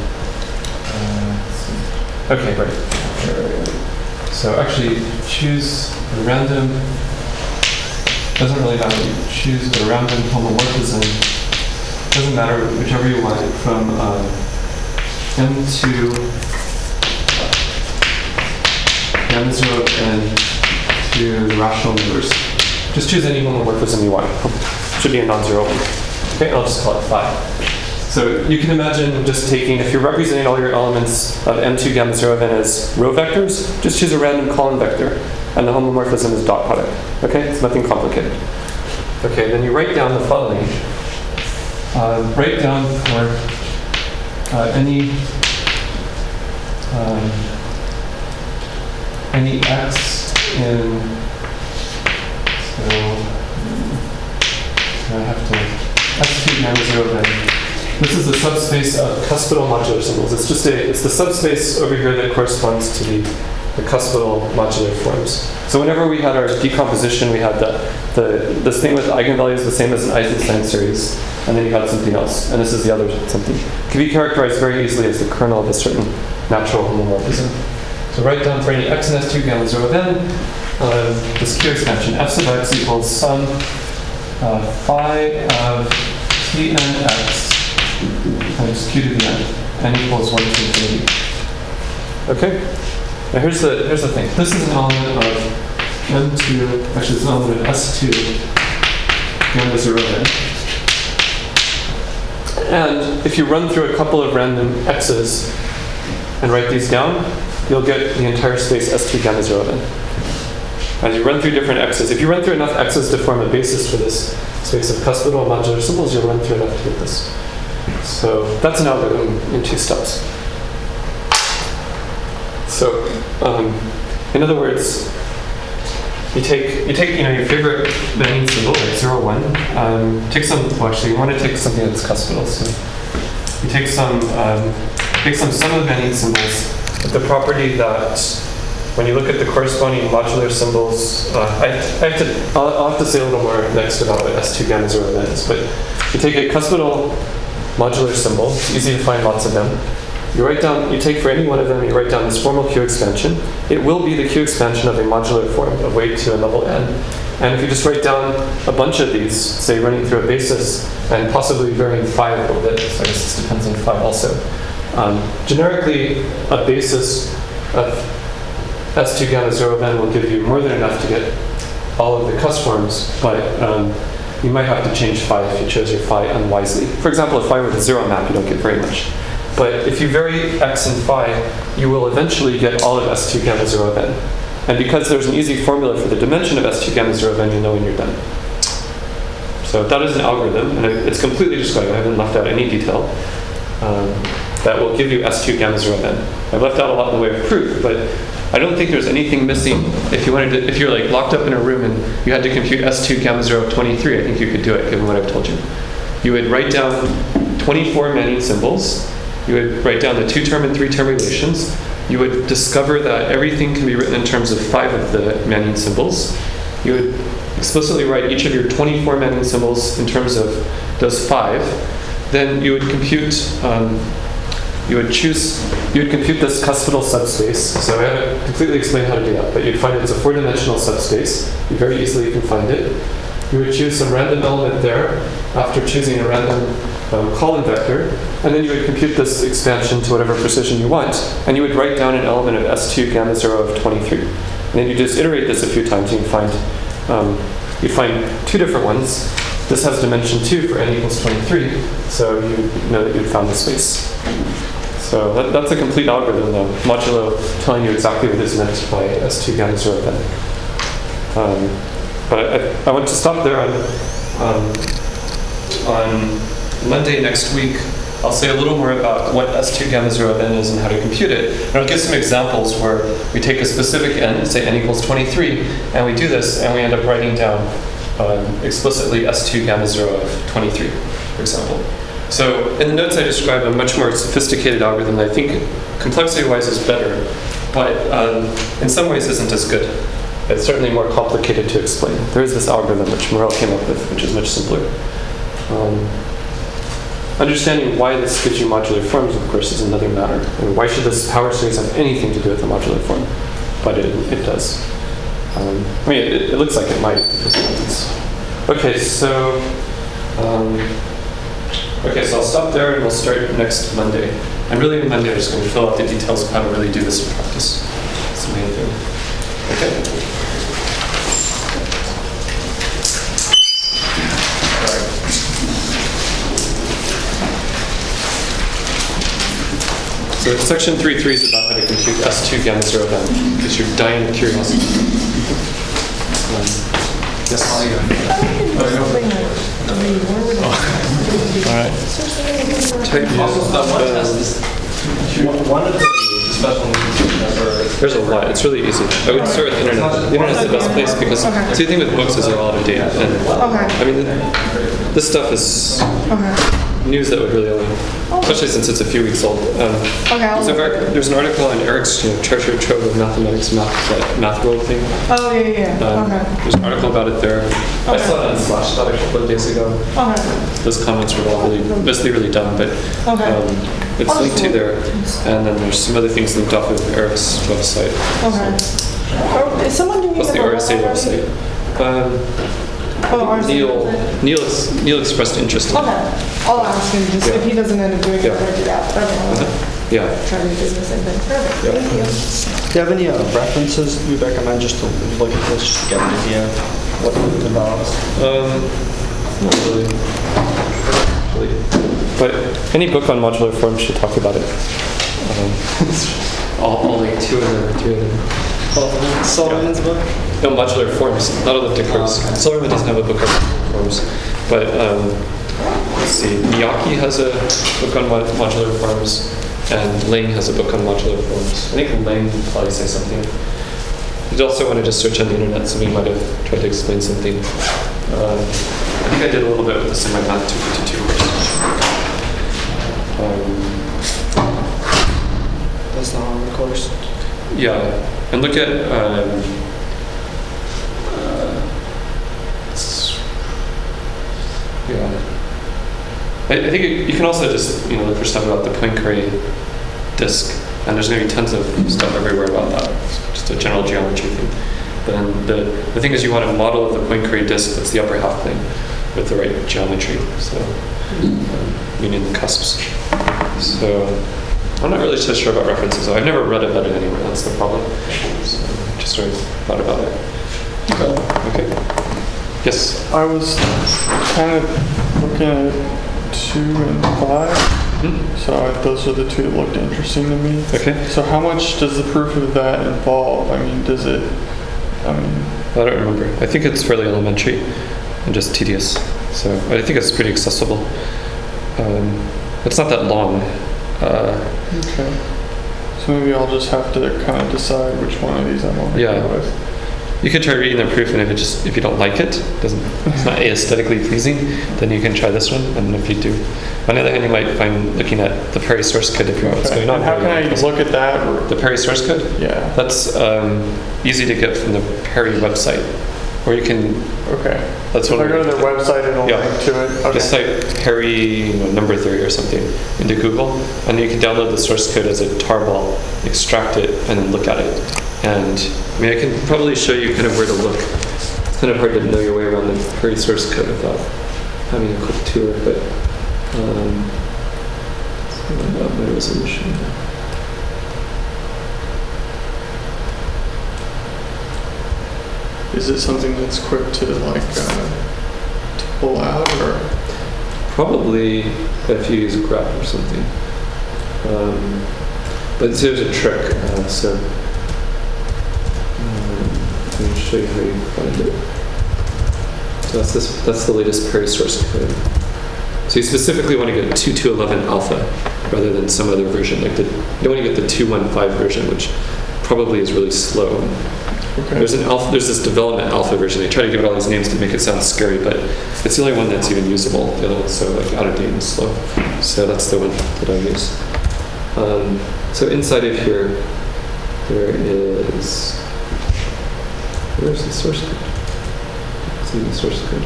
uh, okay, right. So actually, choose a random. Doesn't really matter. You choose a random homomorphism. Doesn't matter, whichever you want, from um, M to M zero of n to the rational numbers. Just choose any homomorphism you want. Should be a non-zero one. Okay, I'll just call it phi. So you can imagine just taking, if you're representing all your elements of M two gamma zero of n as row vectors, just choose a random column vector, and the homomorphism is dot product. Okay, it's nothing complicated. Okay, then you write down the following. Uh, write down for uh, any um, any x in, so I have to S two gamma zero of n. This is the subspace of cuspidal modular symbols. It's just a, it's the subspace over here that corresponds to the, the cuspidal modular forms. So whenever we had our decomposition, we had the, the this thing with eigenvalues the same as an Eisenstein series, and then you had something else, and this is the other something. It can be characterized very easily as the kernel of a certain natural homomorphism. So write down for any x in S two gamma zero of n, uh, this Q expansion f sub x equals sum uh, phi of t n x times q to the n, n equals one to infinity. Okay? Now here's the here's the thing. This is an element of m two, actually it's an element of S two gamma zero of n. And if you run through a couple of random x's and write these down, you'll get the entire space S two gamma zero of n. As you run through different x's, if you run through enough x's to form a basis for this space of cuspidal modular symbols, you'll run through enough to get this. So that's an algorithm in two steps. So, um, in other words, you take you take you know your favorite Venn symbol like zero one. Um, take some. Well, actually, you want to take something that's cuspidal. So you take some um, take some sum of Venn symbols with the property that when you look at the corresponding modular symbols, uh, I, I have to I'll, I'll have to say a little more next about what S two gamma zero of n is. But you take a cuspidal modular symbol. It's easy to find lots of them. You write down, you take for any one of them, you write down this formal Q expansion. It will be the Q expansion of a modular form of weight to a level n. And if you just write down a bunch of these, say running through a basis and possibly varying phi a little bit, so I guess this depends on phi also. Um, generically, a basis of S two gamma zero of n will give you more than enough to get all of the cusp forms, but um, you might have to change phi if you chose your phi unwisely. For example, if phi were the zero map, you don't get very much. But if you vary x and phi, you will eventually get all of S two gamma zero of n. And because there's an easy formula for the dimension of S two gamma zero of n, you know when you're done. So that is an algorithm, and it's completely described. I haven't left out any detail. Um, that will give you S two gamma zero of n. I've left out a lot in the way of proof, but I don't think there's anything missing. If you wanted to, if you're like locked up in a room and you had to compute S two gamma zero of twenty-three, I think you could do it, given what I've told you. You would write down twenty-four Manning symbols. You would write down the two-term and three-term relations. You would discover that everything can be written in terms of five of the Manning symbols. You would explicitly write each of your twenty-four Manning symbols in terms of those five. Then you would compute, um, you would choose, you would compute this cuspidal subspace. So I haven't completely explained how to do that, but you'd find it's a four-dimensional subspace. You very easily can find it. You would choose some random element there after choosing a random um, column vector, and then you would compute this expansion to whatever precision you want, and you would write down an element of S two gamma zero of twenty-three. And then you just iterate this a few times, and you find um, you find two different ones. This has dimension two for n equals twenty-three, so you know that you've found the space. So that, that's a complete algorithm, though, modulo telling you exactly what is meant by S two gamma zero of n. Um, but I, I want to stop there on, um, on Monday next week. I'll say a little more about what S two gamma zero of n is and how to compute it. And I'll give some examples where we take a specific n, say n equals twenty-three, and we do this, and we end up writing down um, explicitly S two gamma zero of twenty-three, for example. So in the notes I describe a much more sophisticated algorithm that I think complexity-wise is better, but um, in some ways isn't as good. It's certainly more complicated to explain. There is this algorithm which Morel came up with, which is much simpler. Um, understanding why this gives you modular forms, of course, is another matter. I mean, why should this power series have anything to do with the modular form? But it, it does. Um, I mean, it, it looks like it might. Okay, so um, okay, so I'll stop there and we'll start next Monday. And really, on Monday, I'm just going to fill out the details of how to really do this in practice. That's the main thing. Okay. So section three point three is about how to compute S two gamma zero of n, because you're dying of curiosity. Um, yes? Oh, All right. Type One of the special needs. There's a lot. It's really easy. I would start with the internet. The internet's the best place because Okay. see, the thing with books is they're all out of date. And Okay. I mean, this stuff is Okay. news that would really only, especially since it's a few weeks old. Um, Okay. I'll so look far, at it. there's an article on Eric's you know, treasure trove of mathematics, math, that math world thing. Oh, yeah, yeah, yeah. Um, Okay. There's an article about it there. I Okay. saw it on Slashdot a couple of days ago. Okay. Those comments were all really, mostly really dumb, but Okay. um, it's I'll linked just to look. there. And then there's some other things linked off of Eric's website. Okay. Oh, is someone doing Plus it the on R S A already? website. Um, Oh, R S A Neil, website? Neil, ex- Neil expressed interest in it. Okay. I'll ask him just Yeah. if he doesn't end up doing it, Yeah. I'm going to do that. Okay. Uh-huh. Yeah. Try to do the same thing. Perfect. Yeah. Thank you. Do you have any uh, references we recommend just to look at this, just to get an idea of what it involves? Um, not really. Really. But any book on modular forms should talk about it. Um, all, all like two of them, three of them. Oh, Sullivan's book? No, modular forms, not elliptic curves. okay. Silverman doesn't have a book on modular forms. But um, let's see, Miyake has a book on mod- modular forms, and Ling has a book on modular forms. I think Ling will probably say something. You'd also want to just search on the internet, so we might have tried to explain something. Uh, I think I did a little bit with this in my Math two fifty-two course. Um, That's the Harvard course. Yeah, and look at um, uh, it's- yeah. I, I think it, you can also just you know look for stuff about the Poincare disk, and there's going to be tons of stuff everywhere about that. It's just a general geometry thing. But then the the thing is, you want a model of the Poincare disk that's the upper half plane with the right geometry. So um, meaning the cusps. So. I'm not really so sure about references, though. I've never read about it anywhere. That's the problem. So I just sort of thought about it. But, okay. Yes. I was kind of looking at two and five, Hmm? so I, those are the two that looked interesting to me. Okay. So how much does the proof of that involve? I mean, does it, I mean, I don't remember. I think it's fairly elementary and just tedious. So I think it's pretty accessible. Um, it's not that long. Uh, okay. So maybe I'll just have to kind of decide which one of these I want to Yeah. go with. You can try reading the proof, and if it just if you don't like it, doesn't it's not aesthetically pleasing, then you can try this one. And if you do, on the other hand, you might find looking at the Perry source code if you know what's Okay. going on. And how can I look at that? The Perry source code? Yeah. That's um, easy to get from the Perry website, or you can. Okay. That's If one. I go to their website, it'll Yeah. link to it. Okay. Just type Perry you know, number three or something into Google, and you can download the source code as a tarball, extract it, and then look at it. And I mean, I can probably show you kind of where to look. It's kind of hard to know your way around the Perry source code without having a quick tour, but um, let's see about my resolution. Is it something that's quick to like uh, to pull out, or Probably if you use grep or something. Um, but there's a trick, uh, so um, let me show you how you find it. So that's this. That's the latest Perry source code. So you specifically want to get two two eleven alpha rather than some other version. Like the, you don't want to get the two one five version, which probably is really slow. Okay. There's an alpha. There's this development alpha version. They try to give it all these names to make it sound scary, but it's the only one that's even usable. The other one's so like out of date and slow. So that's the one that I use. Um, so inside of here, there is. Where's the source code? It's in the source code.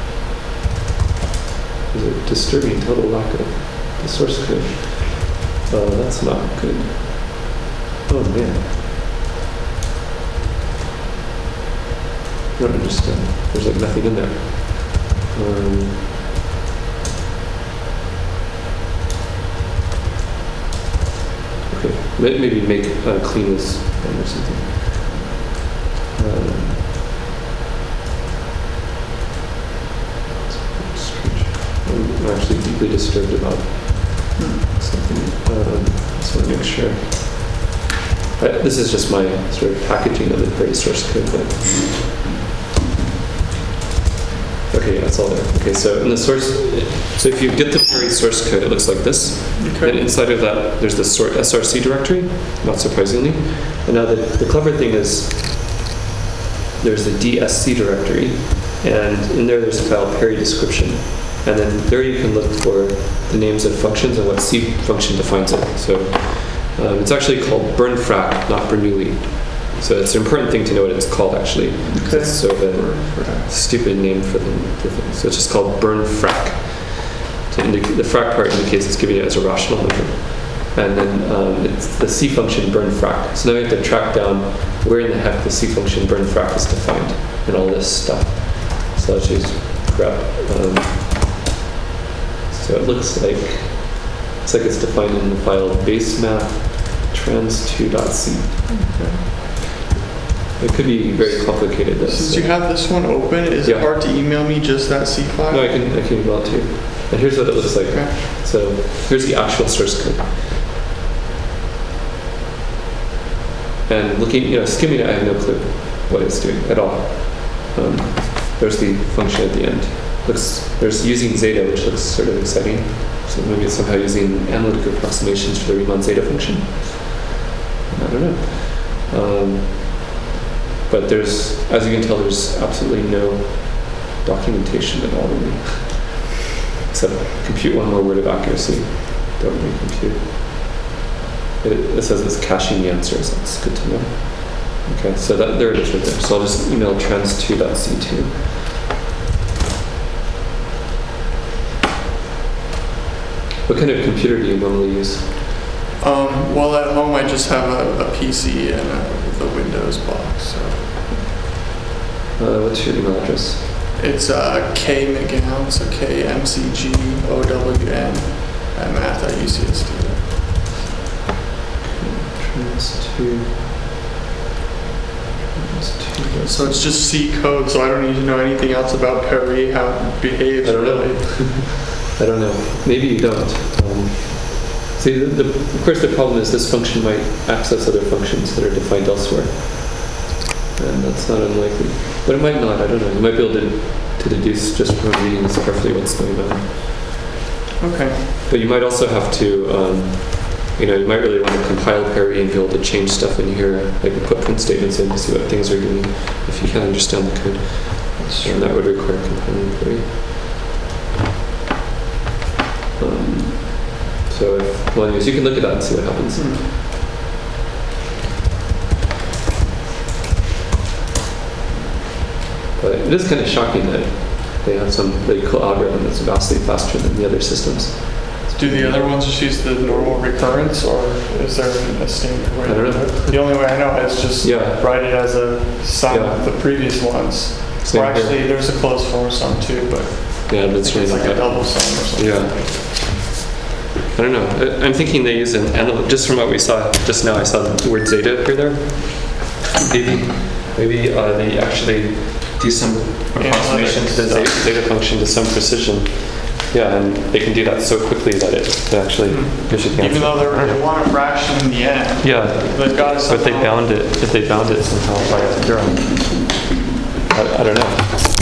There's a disturbing total lack of the source code. Oh, that's not good. Oh man. I don't understand. There's like nothing in there. Um, okay, May- maybe make uh, clean this or something. Um, I'm actually deeply disturbed about something. Um, just want to make sure. Uh, this is just my sort of packaging of the very source code. But okay, yeah, it's all there. Okay, so in the source, so if you get the Perry source code, it looks like this. Okay. And inside of that, there's the sor- S R C directory, not surprisingly. And now the, the clever thing is, there's the D S C directory, and in there there's a file Perry description. And then there you can look for the names of functions and what C function defines it. So um, it's actually called burnfrac, not Bernoulli. So it's an important thing to know what it's called actually. Okay. It's sort of a stupid name for the, the thing. So it's just called burnfrac. To indicate, the frac part indicates it's giving it as a rational number. And then um, it's the C function burnfrac. So now we have to track down where in the heck the C function burnfrac is defined and all this stuff. So let's just grab. Um, so it looks like it's like it's defined in the file basemap trans two dot c. It could be very complicated. Though, Since so. you have this one open, is Yeah. it hard to email me just that C file? No, I can I can email it to you. And here's what it looks like. Okay. So here's the actual source code. And looking, you know, skimming it, I have no clue what it's doing at all. Um, there's the function at the end. Looks there's using zeta, which looks sort of exciting. So maybe it's somehow using analytic approximations for the Riemann zeta function. I don't know. Um, but there's, as you can tell, there's absolutely no documentation at all, really. Except compute one more word of accuracy. Don't really compute. It, it says it's caching the answers. That's good to know. Okay, so that there it is right there. So I'll just email trans two dot c two. What kind of computer do you normally use? Um, well, at home I just have a, a P C and a, the Windows box. So Uh, what's your email address? it's uh, K McGowan, so K M C G O W N at math at U C S D. Trans two. Trans two. So it's just C code, so I don't need to know anything else about Perry, how it behaves. I don't know. really. I don't know. Maybe you don't. Um, see, the, the, of course, the problem is this function might access other functions that are defined elsewhere, and that's not unlikely. But it might not. I don't know. You might be able to, to deduce just from reading this carefully what's going on. Okay. But you might also have to, um, you know, you might really want to compile Perry and be able to change stuff in here, like put print statements in to see what things are doing if you can't understand the code. And that would require compiling Perry. Um, so if, well, anyways, you can look at that and see what happens. Hmm. But it is kind of shocking that they have some really cool algorithm that's vastly faster than the other systems. Do the other ones just use the normal recurrence, or is there a standard way? I don't to do know. it? The only way I know is just Yeah. write it as a sum Yeah. of the previous ones. Same or here. actually, there's a closed form sum too, but Yeah, I that's think it's really like a not bad. double sum or something. Yeah. I don't know. I- I'm thinking they use an analog. Just from what we saw just now, I saw the word zeta appear there. Maybe, maybe uh, they actually do some approximation to the zeta, zeta function to some precision. Yeah, and they can do that so quickly that it actually gives you the answer. Even though they're- they want a fraction in the end, Yeah, they've got to but they somehow- bound it. If they bound it somehow by a theorem, I, I don't know.